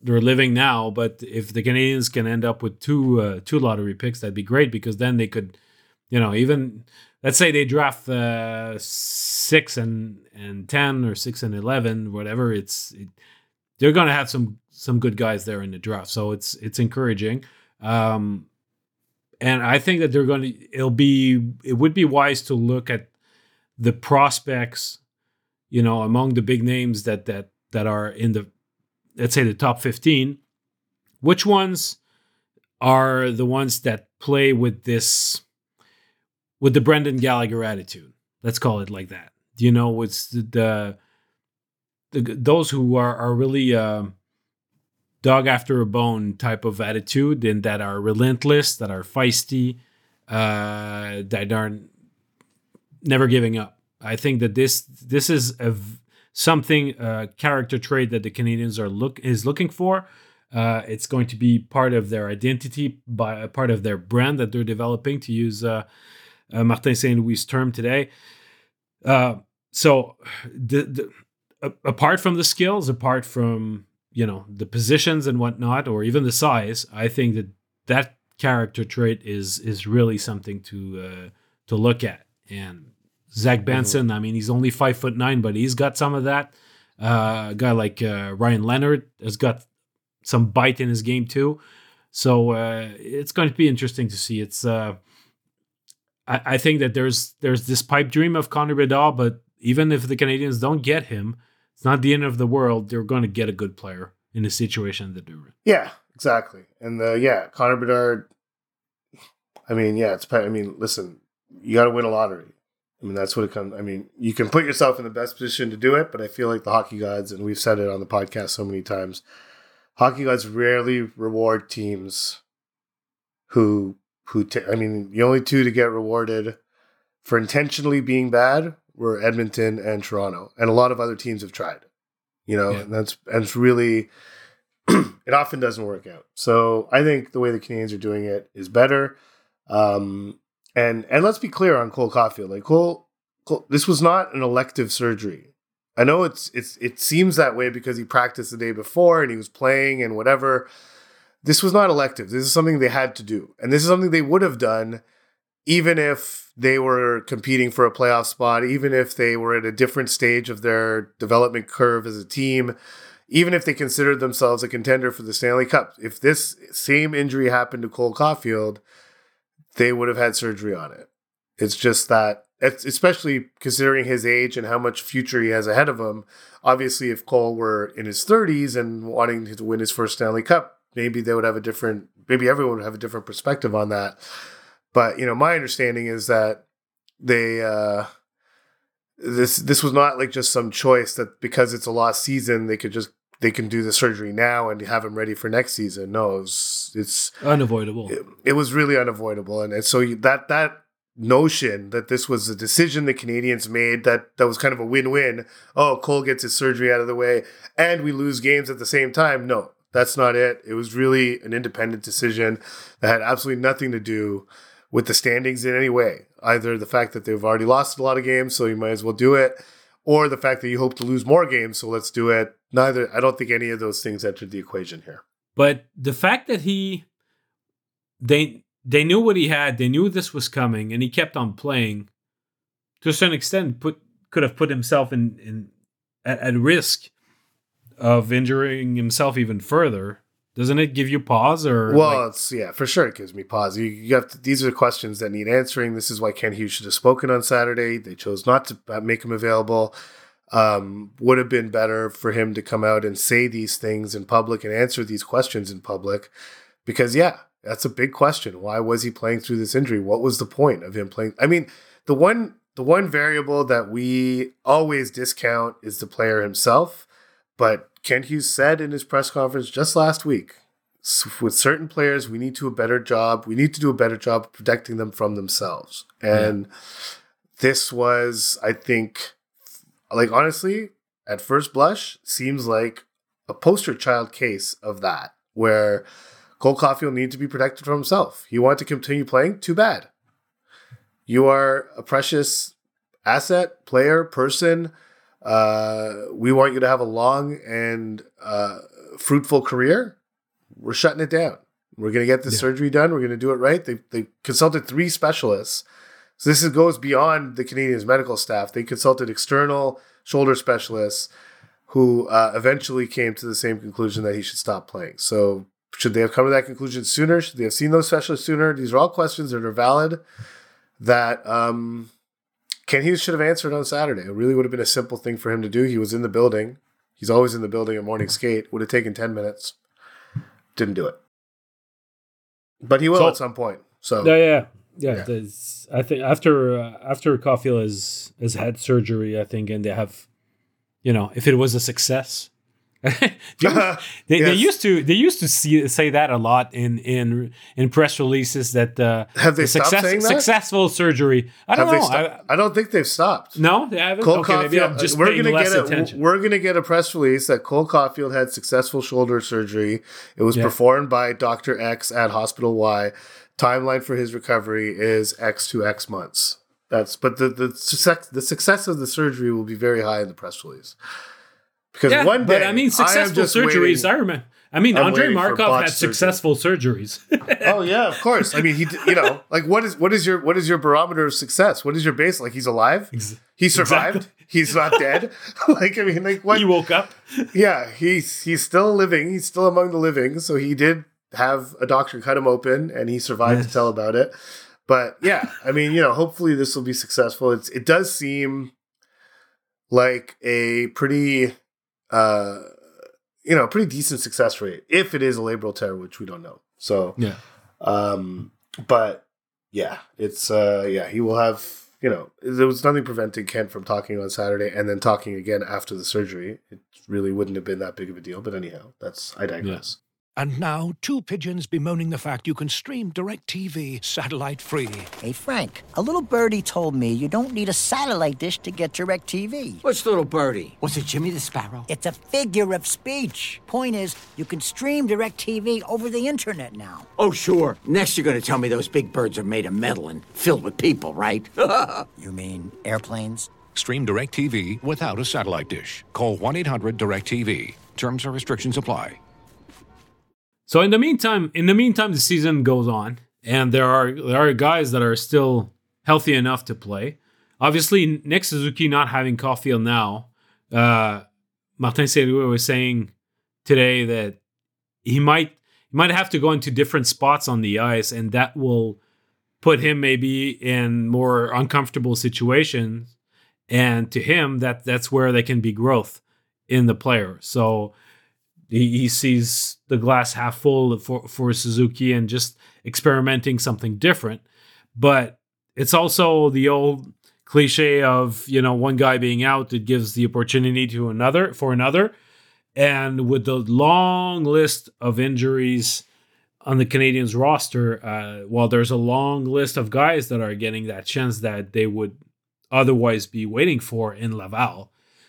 they're living now. But if the Canadians can end up with two uh, two lottery picks, that'd be great, because then they could, you know, even let's say they draft uh, six and and ten or six and eleven, whatever. It's it, they're going to have some some good guys there in the draft, so it's it's encouraging. Um, and I think that they're going to. It'll be it would be wise to look at the prospects, you know, among the big names that that that are in the, let's say, the top fifteen. Which ones are the ones that play with this, with the Brendan Gallagher attitude? Let's call it like that. You know, it's the, the, the those who are are really uh, dog after a bone type of attitude, and that are relentless, that are feisty, uh, that are never giving up. I think that this this is a something uh, character trait that the Canadians are look is looking for. Uh, it's going to be part of their identity, by a part of their brand that they're developing, to use uh, uh, Martin Saint Louis' term today. Uh, so, the, the, uh, apart from the skills, apart from, you know, the positions and whatnot, or even the size, I think that that character trait is is really something to uh, to look at. And Zach Benson, mm-hmm. I mean, he's only five foot nine, but he's got some of that. Uh, a guy like uh, Ryan Leonard has got some bite in his game too. So uh, it's going to be interesting to see. It's uh, I, I think that there's there's this pipe dream of Connor Bedard, but even if the Canadians don't get him, it's not the end of the world. They're going to get a good player in the situation that they're in. Yeah, exactly. And uh, yeah, Connor Bedard. I mean, yeah, it's. I mean, listen, you got to win a lottery. I mean, that's what it comes. I mean, you can put yourself in the best position to do it, but I feel like the hockey gods, and we've said it on the podcast so many times, hockey gods rarely reward teams who who. T- I mean, the only two to get rewarded for intentionally being bad were Edmonton and Toronto, and a lot of other teams have tried. You know, yeah. and that's and it's really it often doesn't work out. So I think the way the Canadians are doing it is better. Um, And and let's be clear on Cole Caulfield. Like Cole, Cole, this was not an elective surgery. I know it's it's it seems that way because he practiced the day before and he was playing and whatever. This was not elective. This is something they had to do, and this is something they would have done even if they were competing for a playoff spot, even if they were at a different stage of their development curve as a team, even if they considered themselves a contender for the Stanley Cup. If this same injury happened to Cole Caulfield, they would have had surgery on it. It's just that, it's especially considering his age and how much future he has ahead of him. Obviously, if Cole were in his thirties and wanting to win his first Stanley Cup, maybe they would have a different, maybe everyone would have a different perspective on that. But, you know, my understanding is that they, uh, this, this was not like just some choice that because it's a lost season, they could just, they can do the surgery now and have him ready for next season. No, it was, it's unavoidable. It, it was really unavoidable. And, and so that, that notion that this was a decision the Canadians made that, that was kind of a win-win. Oh, Cole gets his surgery out of the way and we lose games at the same time. No, that's not it. It was really an independent decision that had absolutely nothing to do with the standings in any way. Either the fact that they've already lost a lot of games, so you might as well do it, or the fact that you hope to lose more games, so let's do it. Neither, I don't think any of those things entered the equation here. But the fact that he, they they knew what he had, they knew this was coming, and he kept on playing, to a certain extent, put could have put himself in, in at, at risk of injuring himself even further. Doesn't it give you pause? Or well, like- it's yeah, for sure it gives me pause. You, you have to, these are questions that need answering. This is why Ken Hughes should have spoken on Saturday. They chose not to make him available. Um, would have been better for him to come out and say these things in public and answer these questions in public, because yeah, that's a big question. Why was he playing through this injury? What was the point of him playing? I mean, the one the one variable that we always discount is the player himself, but Ken Hughes said in his press conference just last week, with certain players, we need to do a better job. We need to do a better job of protecting them from themselves. And yeah. This was, I think, like honestly, at first blush, seems like a poster child case of that, where Cole Caulfield needs to be protected from himself. He wanted to continue playing? Too bad. You are a precious asset, player, person. Uh, we want you to have a long and uh, fruitful career, we're shutting it down. We're going to get the yeah. surgery done. We're going to do it right. They they consulted three specialists. So this is, goes beyond the Canadiens medical staff. They consulted external shoulder specialists who uh, eventually came to the same conclusion that he should stop playing. So should they have come to that conclusion sooner? Should they have seen those specialists sooner? These are all questions that are valid that um, Ken Hughes should have answered on Saturday. It really would have been a simple thing for him to do. He was in the building. He's always in the building at morning skate. Would have taken ten minutes. Didn't do it. But he will so, at some point. So yeah, yeah, yeah. yeah. I think after uh, after Caulfield has has had surgery, I think, and they have, you know, if it was a success, they, they, yes. they used to they used to see, say that a lot in in in press releases that uh, have they the stopped success, saying that? Successful surgery. I don't have know. I, I don't think they've stopped. No, they haven't. Cole okay, maybe I'm just we're paying gonna less get attention. A, we're going to get a press release that Cole Caulfield had successful shoulder surgery. It was yeah. performed by Doctor X at Hospital Y. Timeline for his recovery is X to X months. That's but the the success the success of the surgery will be very high in the press release. Because yeah, one day, but I mean, successful I surgeries. waiting, I remember. I mean, I'm Andrei waiting Markov had surgery. successful surgeries. Oh yeah, of course. I mean, he, you know, like what is what is your what is your barometer of success? What is your base? Like he's alive, he survived, exactly. He's not dead. Like I mean, like what? He woke up. Yeah, he's he's still living. He's still among the living. So he did have a doctor cut him open, and he survived yes. to tell about it. But yeah, I mean, you know, hopefully this will be successful. It's it does seem like a pretty. Uh, you know, pretty decent success rate if it is a labral tear, which we don't know. So, yeah. Um, but yeah, it's, uh, yeah, he will have, you know, there was nothing preventing Kent from talking on Saturday and then talking again after the surgery. It really wouldn't have been that big of a deal. But anyhow, that's, I digress. Yeah. And now, two pigeons bemoaning the fact you can stream DirecTV satellite-free. Hey, Frank, a little birdie told me you don't need a satellite dish to get DirecTV. Which little birdie? Was it Jimmy the Sparrow? It's a figure of speech. Point is, you can stream DirecTV over the internet now. Oh, sure. Next you're going to tell me those big birds are made of metal and filled with people, right? You mean airplanes? Stream DirecTV without a satellite dish. Call one eight hundred direct T V. Terms and restrictions apply. So in the meantime, in the meantime, the season goes on, and there are there are guys that are still healthy enough to play. Obviously, Nick Suzuki not having Caulfield now, uh, Martin Saint-Louis was saying today that he might he might have to go into different spots on the ice, and that will put him maybe in more uncomfortable situations. And to him, that that's where there can be growth in the player. So. He, he sees the glass half full for, for Suzuki and just experimenting something different. But it's also the old cliche of, you know, one guy being out, it gives the opportunity to another for another. And with the long list of injuries on the Canadiens roster, uh, while there's a long list of guys that are getting that chance that they would otherwise be waiting for in Laval.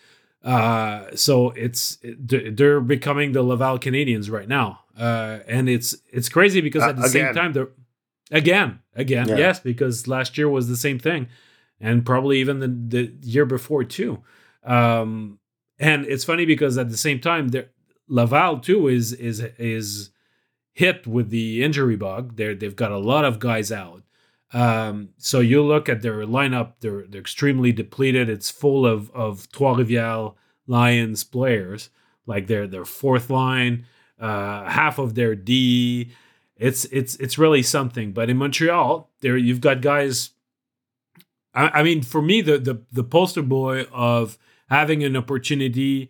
Uh, so it's they're becoming the Laval Canadiens right now, uh, and it's it's crazy because at the uh, same time they're again again yeah. yes because last year was the same thing, and probably even the, the year before too. Um, and it's funny because at the same time, Laval too is is is hit with the injury bug. They they've got a lot of guys out. Um, so you look at their lineup; they're they're extremely depleted. It's full of of Trois-Rivières Lions players, like their their fourth line, uh, half of their D. It's it's it's really something. But in Montreal, there you've got guys. I, I mean, for me, the the the poster boy of having an opportunity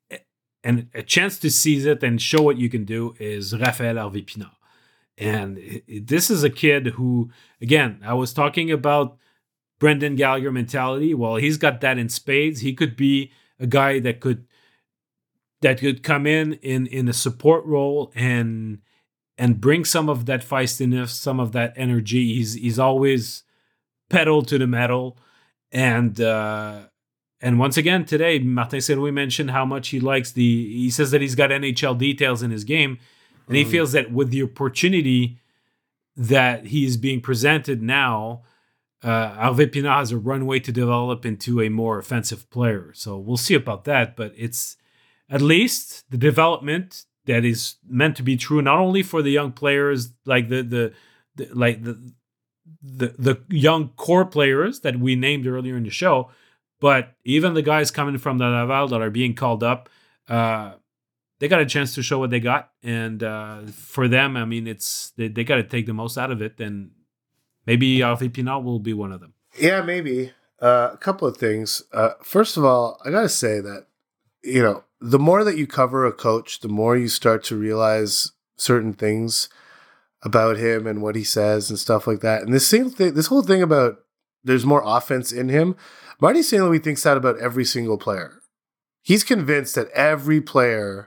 and a chance to seize it and show what you can do is Raphaël Harvey-Pinard. And this is a kid who, again, I was talking about Brendan Gallagher mentality. Well, he's got that in spades. He could be a guy that could that could come in in, in a support role and and bring some of that feistiness, some of that energy. He's he's always pedal to the metal. And uh, and once again today, Martin Saint-Louis mentioned how much he likes the. He says that he's got N H L details in his game. And he feels that with the opportunity that he is being presented now, uh, Harvey-Pinard has a runway to develop into a more offensive player. So we'll see about that. But it's at least the development that is meant to be true not only for the young players, like the the, the like the, the the young core players that we named earlier in the show, but even the guys coming from the Laval that are being called up. Uh, they got a chance to show what they got, and uh, for them, I mean, it's they, they got to take the most out of it, and maybe Harvey Pinard will be one of them. Yeah, maybe. Uh, a couple of things. Uh, first of all, I got to say that, you know, the more that you cover a coach, the more you start to realize certain things about him and what he says and stuff like that. And this same thing, this whole thing about there's more offense in him, Marty Saint Louis thinks that about every single player. He's convinced that every player,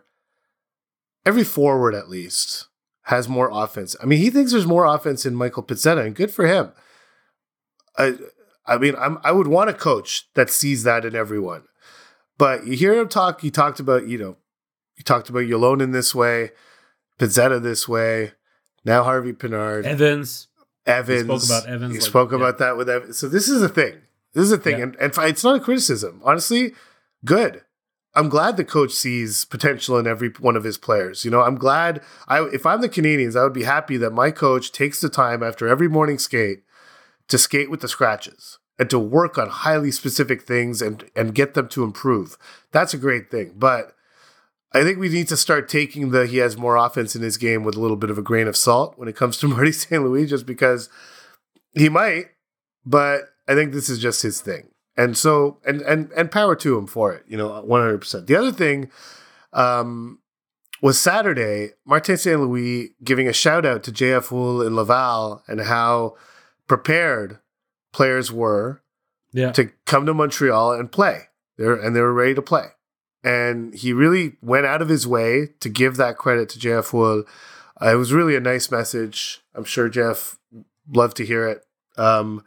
every forward at least, has more offense. I mean, he thinks there's more offense in Michael Pezzetta, and good for him. I, I mean, I'm, I would want a coach that sees that in everyone. But you hear him talk, he talked about, you know, he talked about Yolonen this way, Pezzetta this way, now Harvey Pinard. Evans. Evans. He spoke about Evans. He like, spoke yeah. about that with Evans. So this is a thing. This is a thing. Yeah. And, and it's not a criticism. Honestly, good. I'm glad the coach sees potential in every one of his players. You know, I'm glad, I if I'm the Canadians, I would be happy that my coach takes the time after every morning skate to skate with the scratches and to work on highly specific things and, and get them to improve. That's a great thing. But I think we need to start taking the he has more offense in his game with a little bit of a grain of salt when it comes to Marty Saint Louis, just because he might, but I think this is just his thing. And so, and and and power to him for it, you know, one hundred percent. The other thing um, was Saturday, Martin Saint Louis giving a shout out to J F Houle in Laval and how prepared players were yeah. to come to Montreal and play. They're, and they were ready to play. And he really went out of his way to give that credit to J F Houle. Uh, it was really a nice message. I'm sure Jeff loved to hear it. Um,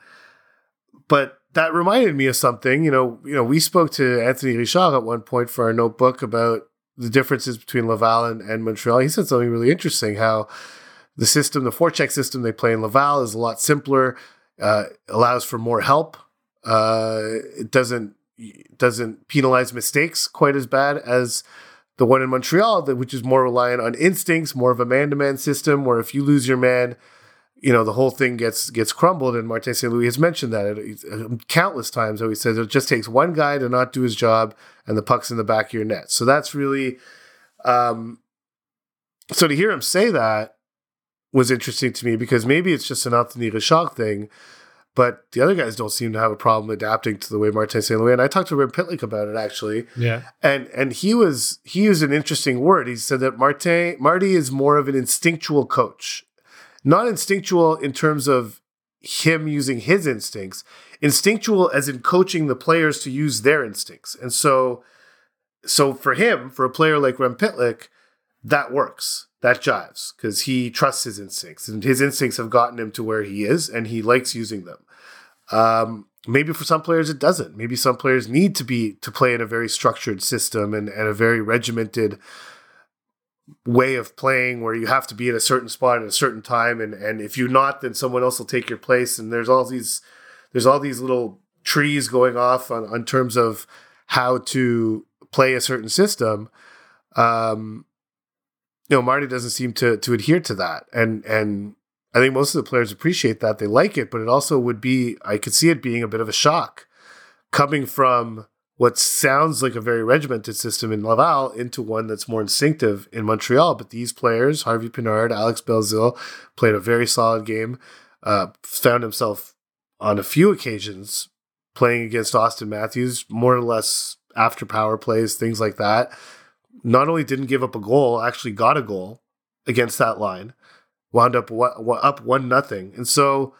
but that reminded me of something. You know, you know, we spoke to Anthony Richard at one point for our notebook about the differences between Laval and, and Montreal. He said something really interesting, how the system, the forecheck system they play in Laval is a lot simpler, uh, allows for more help. Uh, it doesn't doesn't penalize mistakes quite as bad as the one in Montreal, which is more reliant on instincts, more of a man-to-man system, where if you lose your man, you know, the whole thing gets gets crumbled. And Martin Saint Louis has mentioned that countless times. How he says it just takes one guy to not do his job, and the puck's in the back of your net. So that's really, um, so to hear him say that was interesting to me, because maybe it's just an Anthony Richard thing, but the other guys don't seem to have a problem adapting to the way Martin Saint Louis. And I talked to Rem Pitlick about it actually. Yeah, and and he was he used an interesting word. He said that Martin Marty is more of an instinctual coach. Not instinctual in terms of him using his instincts, instinctual as in coaching the players to use their instincts. And so, so for him, for a player like Rem Pitlick, that works. That jives because he trusts his instincts, and his instincts have gotten him to where he is, and he likes using them. Um, maybe for some players it doesn't. Maybe some players need to be to play in a very structured system and, and a very regimented way of playing, where you have to be at a certain spot at a certain time, and and if you're not, then someone else will take your place. And there's all these there's all these little trees going off on, on terms of how to play a certain system. Um, you know, Marty doesn't seem to to adhere to that, and and I think most of the players appreciate that. They like it, but it also would be, I could see it being a bit of a shock coming from what sounds like a very regimented system in Laval into one that's more instinctive in Montreal. But these players, Harvey Pinard, Alex Belzile, played a very solid game, uh, found himself on a few occasions playing against Austin Matthews, more or less after power plays, things like that. Not only didn't give up a goal, actually got a goal against that line, wound up one, up one nothing. And so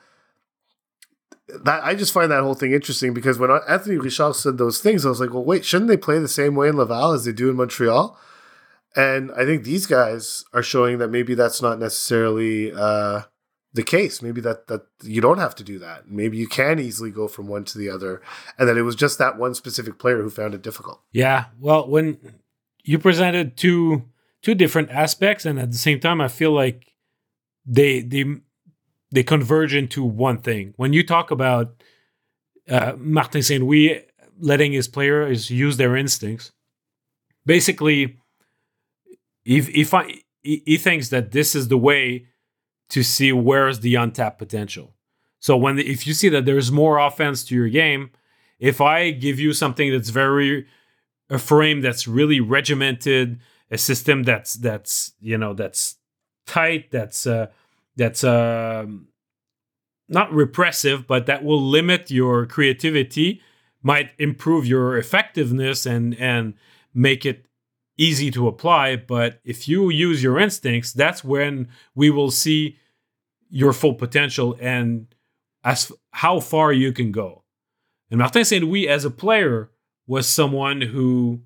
that I just find that whole thing interesting, because when Anthony Richard said those things, I was like, well, wait, shouldn't they play the same way in Laval as they do in Montreal? And I think these guys are showing that maybe that's not necessarily uh, the case. Maybe that that you don't have to do that. Maybe you can easily go from one to the other, and that it was just that one specific player who found it difficult. Yeah. Well, when you presented two two different aspects, and at the same time, I feel like they they they converge into one thing. When you talk about uh, Martin Saint Louis letting his players use their instincts, basically, He, he, fi- he, he thinks that this is the way to see where's the untapped potential. So when the, if you see that there's more offense to your game, if I give you something that's very a frame that's really regimented, a system that's that's you know that's tight, that's uh, that's uh, not repressive, but that will limit your creativity, might improve your effectiveness and and make it easy to apply. But if you use your instincts, that's when we will see your full potential and as how far you can go. And Martin Saint-Louis, as a player, was someone who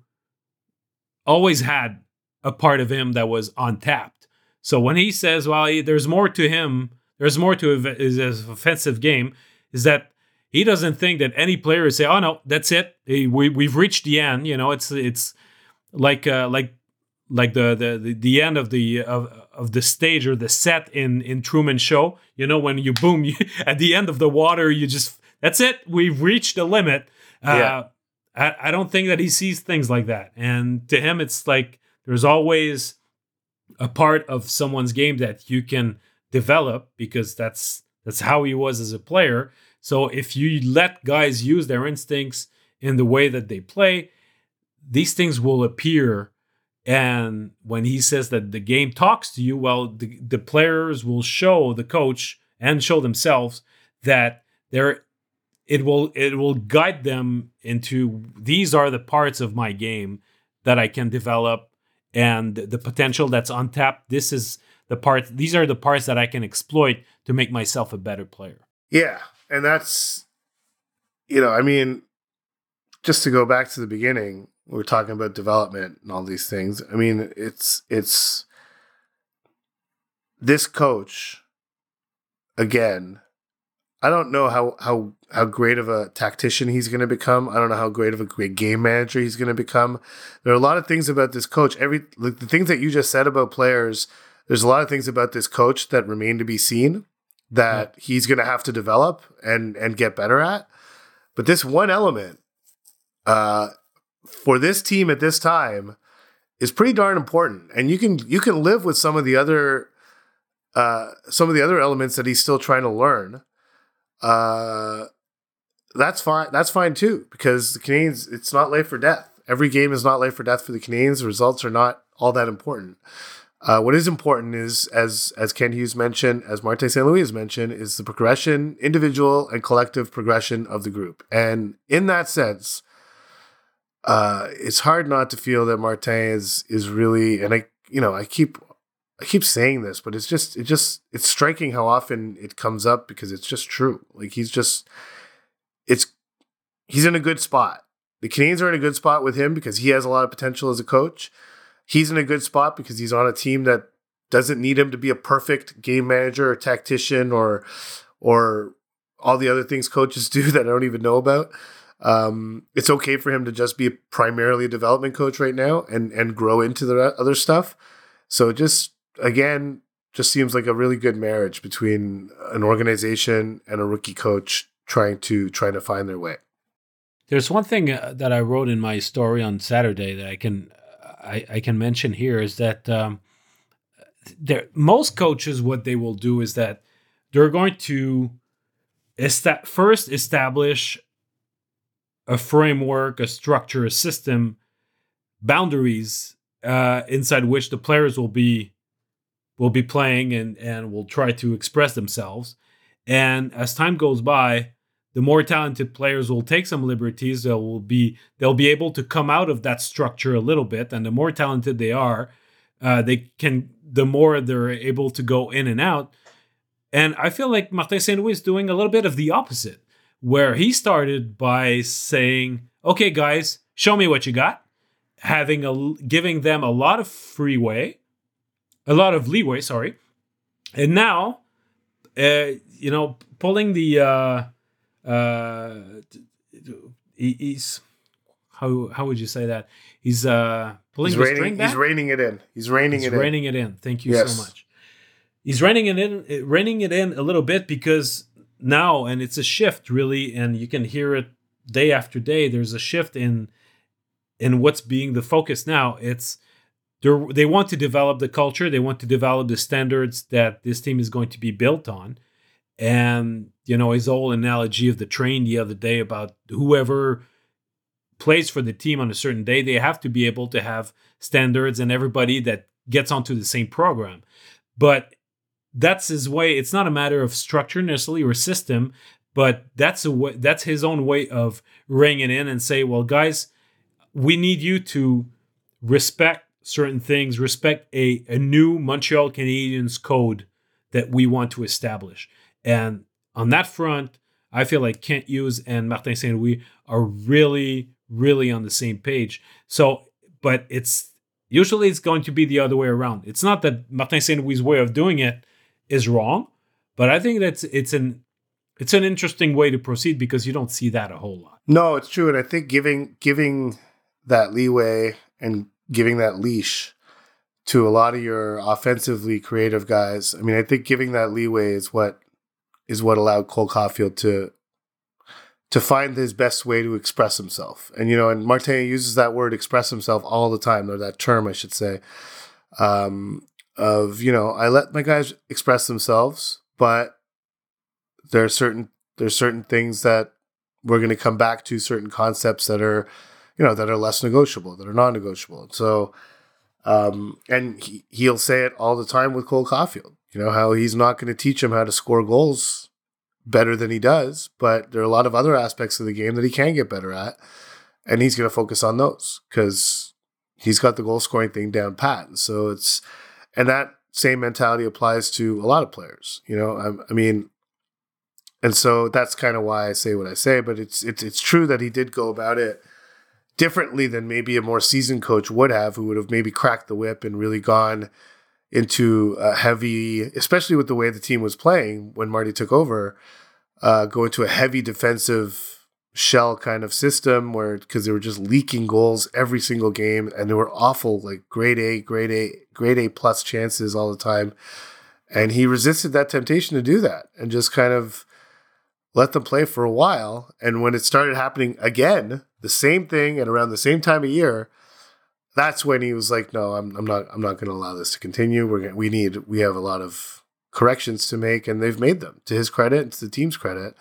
always had a part of him that was untapped. So when he says, well, he, there's more to him, there's more to his, his offensive game, is that he doesn't think that any player is say, oh, no, that's it. We, we've reached the end. You know, it's it's like uh, like like the, the the end of the of, of the stage or the set in, in Truman Show. You know, when you boom, you, at the end of the water, you just, that's it. We've reached the limit. Uh, Yeah. I, I don't think that he sees things like that. And to him, it's like there's always a part of someone's game that you can develop because that's that's how he was as a player. So if you let guys use their instincts in the way that they play, these things will appear. And when he says that the game talks to you, well, the, the players will show the coach and show themselves that they're it will it will guide them into these are the parts of my game that I can develop and the potential that's untapped. This is the part. These are the parts that I can exploit to make myself a better player. Yeah. And that's, you know, I mean, just to go back to the beginning, we we're talking about development and all these things. I mean, it's, it's this coach, again, I don't know how, how, how great of a tactician he's going to become. I don't know how great of a great game manager he's going to become. There are a lot of things about this coach. Every like the things that you just said about players, there's a lot of things about this coach that remain to be seen that yeah. he's going to have to develop and, and get better at. But this one element uh, for this team at this time is pretty darn important. And you can you can live with some of the other uh, some of the other elements that he's still trying to learn. Uh, that's fine. That's fine too, because the Canadiens, it's not life or death. Every game is not life or death for the Canadiens. The results are not all that important. Uh, what is important is, as as Ken Hughes mentioned, as Martin Saint Louis has mentioned, is the progression, individual and collective progression of the group. And in that sense, uh, it's hard not to feel that Martin is is really, and I, you know, I keep. I keep saying this, but it's just, it just, it's striking how often it comes up because it's just true. Like he's just, it's, he's in a good spot. The Canadiens are in a good spot with him because he has a lot of potential as a coach. He's in a good spot because he's on a team that doesn't need him to be a perfect game manager or tactician or, or all the other things coaches do that I don't even know about. Um, it's okay for him to just be primarily a development coach right now and, and grow into the other stuff. So it just, again, just seems like a really good marriage between an organization and a rookie coach trying to trying to find their way. There's one thing uh, that I wrote in my story on Saturday that I can I, I can mention here is that um, there most coaches, what they will do is that they're going to esta- first establish a framework, a structure, a system, boundaries uh, inside which the players will be will be playing and, and will try to express themselves. And as time goes by, the more talented players will take some liberties. They will be they'll be able to come out of that structure a little bit. And the more talented they are, uh, they can the more they're able to go in and out. And I feel like Martin Saint Louis is doing a little bit of the opposite, where he started by saying, "Okay, guys, show me what you got," having a giving them a lot of freeway. A lot of leeway, sorry. And now, uh, you know, pulling the, uh, uh, he's, how how would you say that? He's uh, pulling he's the reining, string back? He's reining it in. He's reining he's it reining in. it in. Thank you yes. so much. He's reining it in, reining it in a little bit because now, and it's a shift really, and you can hear it day after day, there's a shift in in what's being the focus now. It's they they want to develop the culture. They want to develop the standards that this team is going to be built on. And, you know, his whole analogy of the train the other day about whoever plays for the team on a certain day, they have to be able to have standards and everybody that gets onto the same program. But that's his way. It's not a matter of structure necessarily or system, but that's a way, that's his own way of reining in and say, well, guys, we need you to respect certain things, respect a, a new Montreal Canadiens code that we want to establish. And on that front, I feel like Kent Hughes and Martin Saint-Louis are really, really on the same page. So, but it's usually it's going to be the other way around. It's not that Martin Saint-Louis' way of doing it is wrong, but I think that's it's an it's an interesting way to proceed because you don't see that a whole lot. No, it's true, and I think giving giving that leeway and giving that leash to a lot of your offensively creative guys. I mean, I think giving that leeway is what is what allowed Cole Caulfield to to find his best way to express himself. And, you know, and Martin uses that word express himself all the time, or that term, I should say, um, of, you know, I let my guys express themselves, but there are certain, there's certain things that we're going to come back to, certain concepts that are, you know, that are less negotiable, that are non-negotiable. So, um, and he, he'll say it all the time with Cole Caulfield, you know, how he's not going to teach him how to score goals better than he does, but there are a lot of other aspects of the game that he can get better at, and he's going to focus on those because he's got the goal scoring thing down pat. And so it's, and that same mentality applies to a lot of players, you know, I, I mean, and so that's kind of why I say what I say, but it's, it's, it's true that he did go about it differently than maybe a more seasoned coach would have, who would have maybe cracked the whip and really gone into a heavy, especially with the way the team was playing when Marty took over, uh, go into a heavy defensive shell kind of system where, because they were just leaking goals every single game and they were awful, like grade A, grade A, grade A plus chances all the time. And he resisted that temptation to do that and just kind of let them play for a while. And when it started happening again, the same thing and around the same time of year, that's when he was like, "No, I'm, I'm not. I'm not going to allow this to continue. We're gonna, we need. We have a lot of corrections to make, and they've made them. To his credit, and to the team's credit,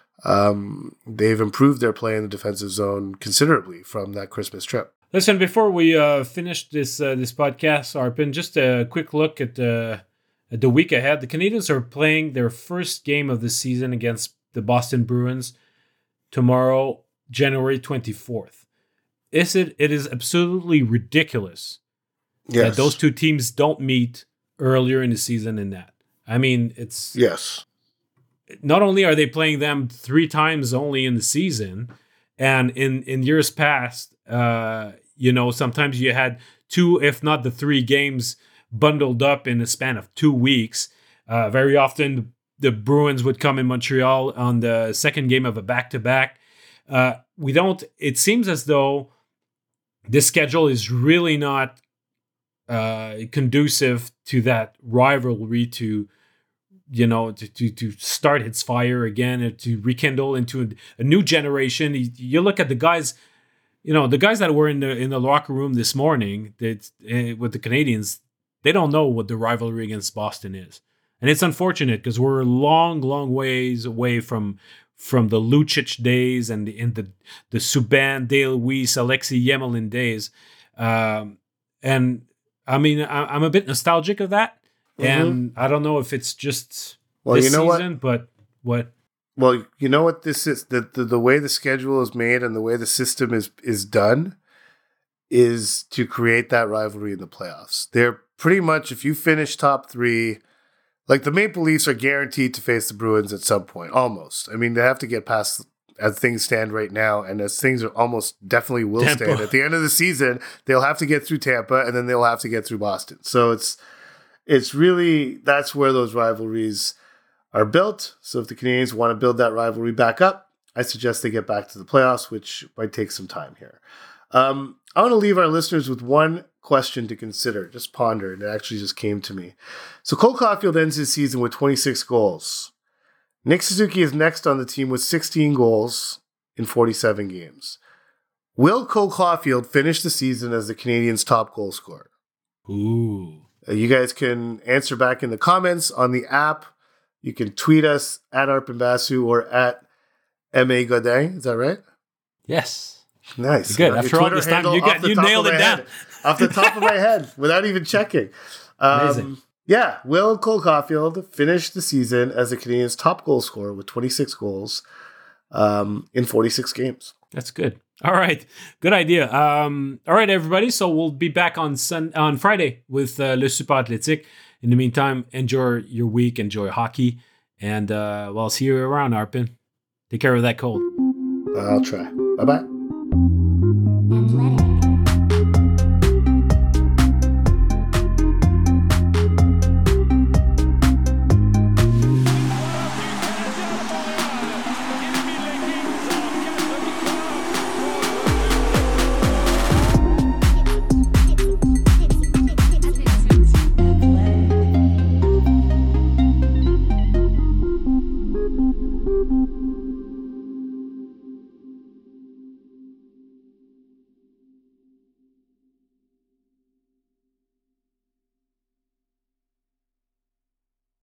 um, they've improved their play in the defensive zone considerably from that Christmas trip." Listen, before we uh, finish this uh, this podcast, Arpin, just a quick look at the at the week ahead. The Canadiens are playing their first game of the season against the Boston Bruins tomorrow, January twenty-fourth. Is it? It is absolutely ridiculous yes. that those two teams don't meet earlier in the season than that. I mean, it's yes. Not only are they playing them three times only in the season, and in in years past, uh, you know, sometimes you had two, if not the three games bundled up in the span of two weeks. Uh, very often, the Bruins would come in Montreal on the second game of a back-to-back. Uh, we don't. It seems as though this schedule is really not uh, conducive to that rivalry to, you know, to, to, to start its fire again and to rekindle into a, a new generation. You, you look at the guys, you know, the guys that were in the in the locker room this morning that uh, with the Canadiens, they don't know what the rivalry against Boston is. And it's unfortunate because we're a long, long ways away from from the Lucic days and the, in the the Subban, Dale Weiss, Alexei Yemelin days. Um, and I mean, I, I'm a bit nostalgic of that. Mm-hmm. And I don't know if it's just well, this you know season, what? but what? Well, you know what this is? The, the, the way the schedule is made and the way the system is, is done is to create that rivalry in the playoffs. They're pretty much, if you finish top three, like the Maple Leafs are guaranteed to face the Bruins at some point, almost. I mean, they have to get past as things stand right now, and as things are almost definitely will Tampa. stand. At the end of the season, they'll have to get through Tampa, and then they'll have to get through Boston. So it's it's really, that's where those rivalries are built. So if the Canadiens want to build that rivalry back up, I suggest they get back to the playoffs, which might take some time here. Um, I want to leave our listeners with one question to consider, just ponder, and it actually just came to me. So Cole Caulfield ends his season with twenty-six goals. Nick Suzuki is next on the team with sixteen goals in forty-seven games. Will Cole Caulfield finish the season as the Canadiens' top goal scorer? Ooh. Uh, you guys can answer back in the comments on the app. You can tweet us at Arpin Basu or at M A Godin. Is that right? Yes. Nice. Good. Your After all Twitter this time, handle you off got the you top nailed of it my down. head. Off the top of my head without even checking. Um, Amazing. Yeah, Will Cole Caulfield finished the season as the Canadiens' top goal scorer with twenty-six goals um, in forty-six games. That's good. All right. Good idea. Um, all right, everybody. So we'll be back on sun- on Friday with uh, Le Super Athletic. In the meantime, enjoy your week, enjoy hockey, and uh, well, I'll see you around, Arpin. Take care of that cold. I'll try. Bye-bye.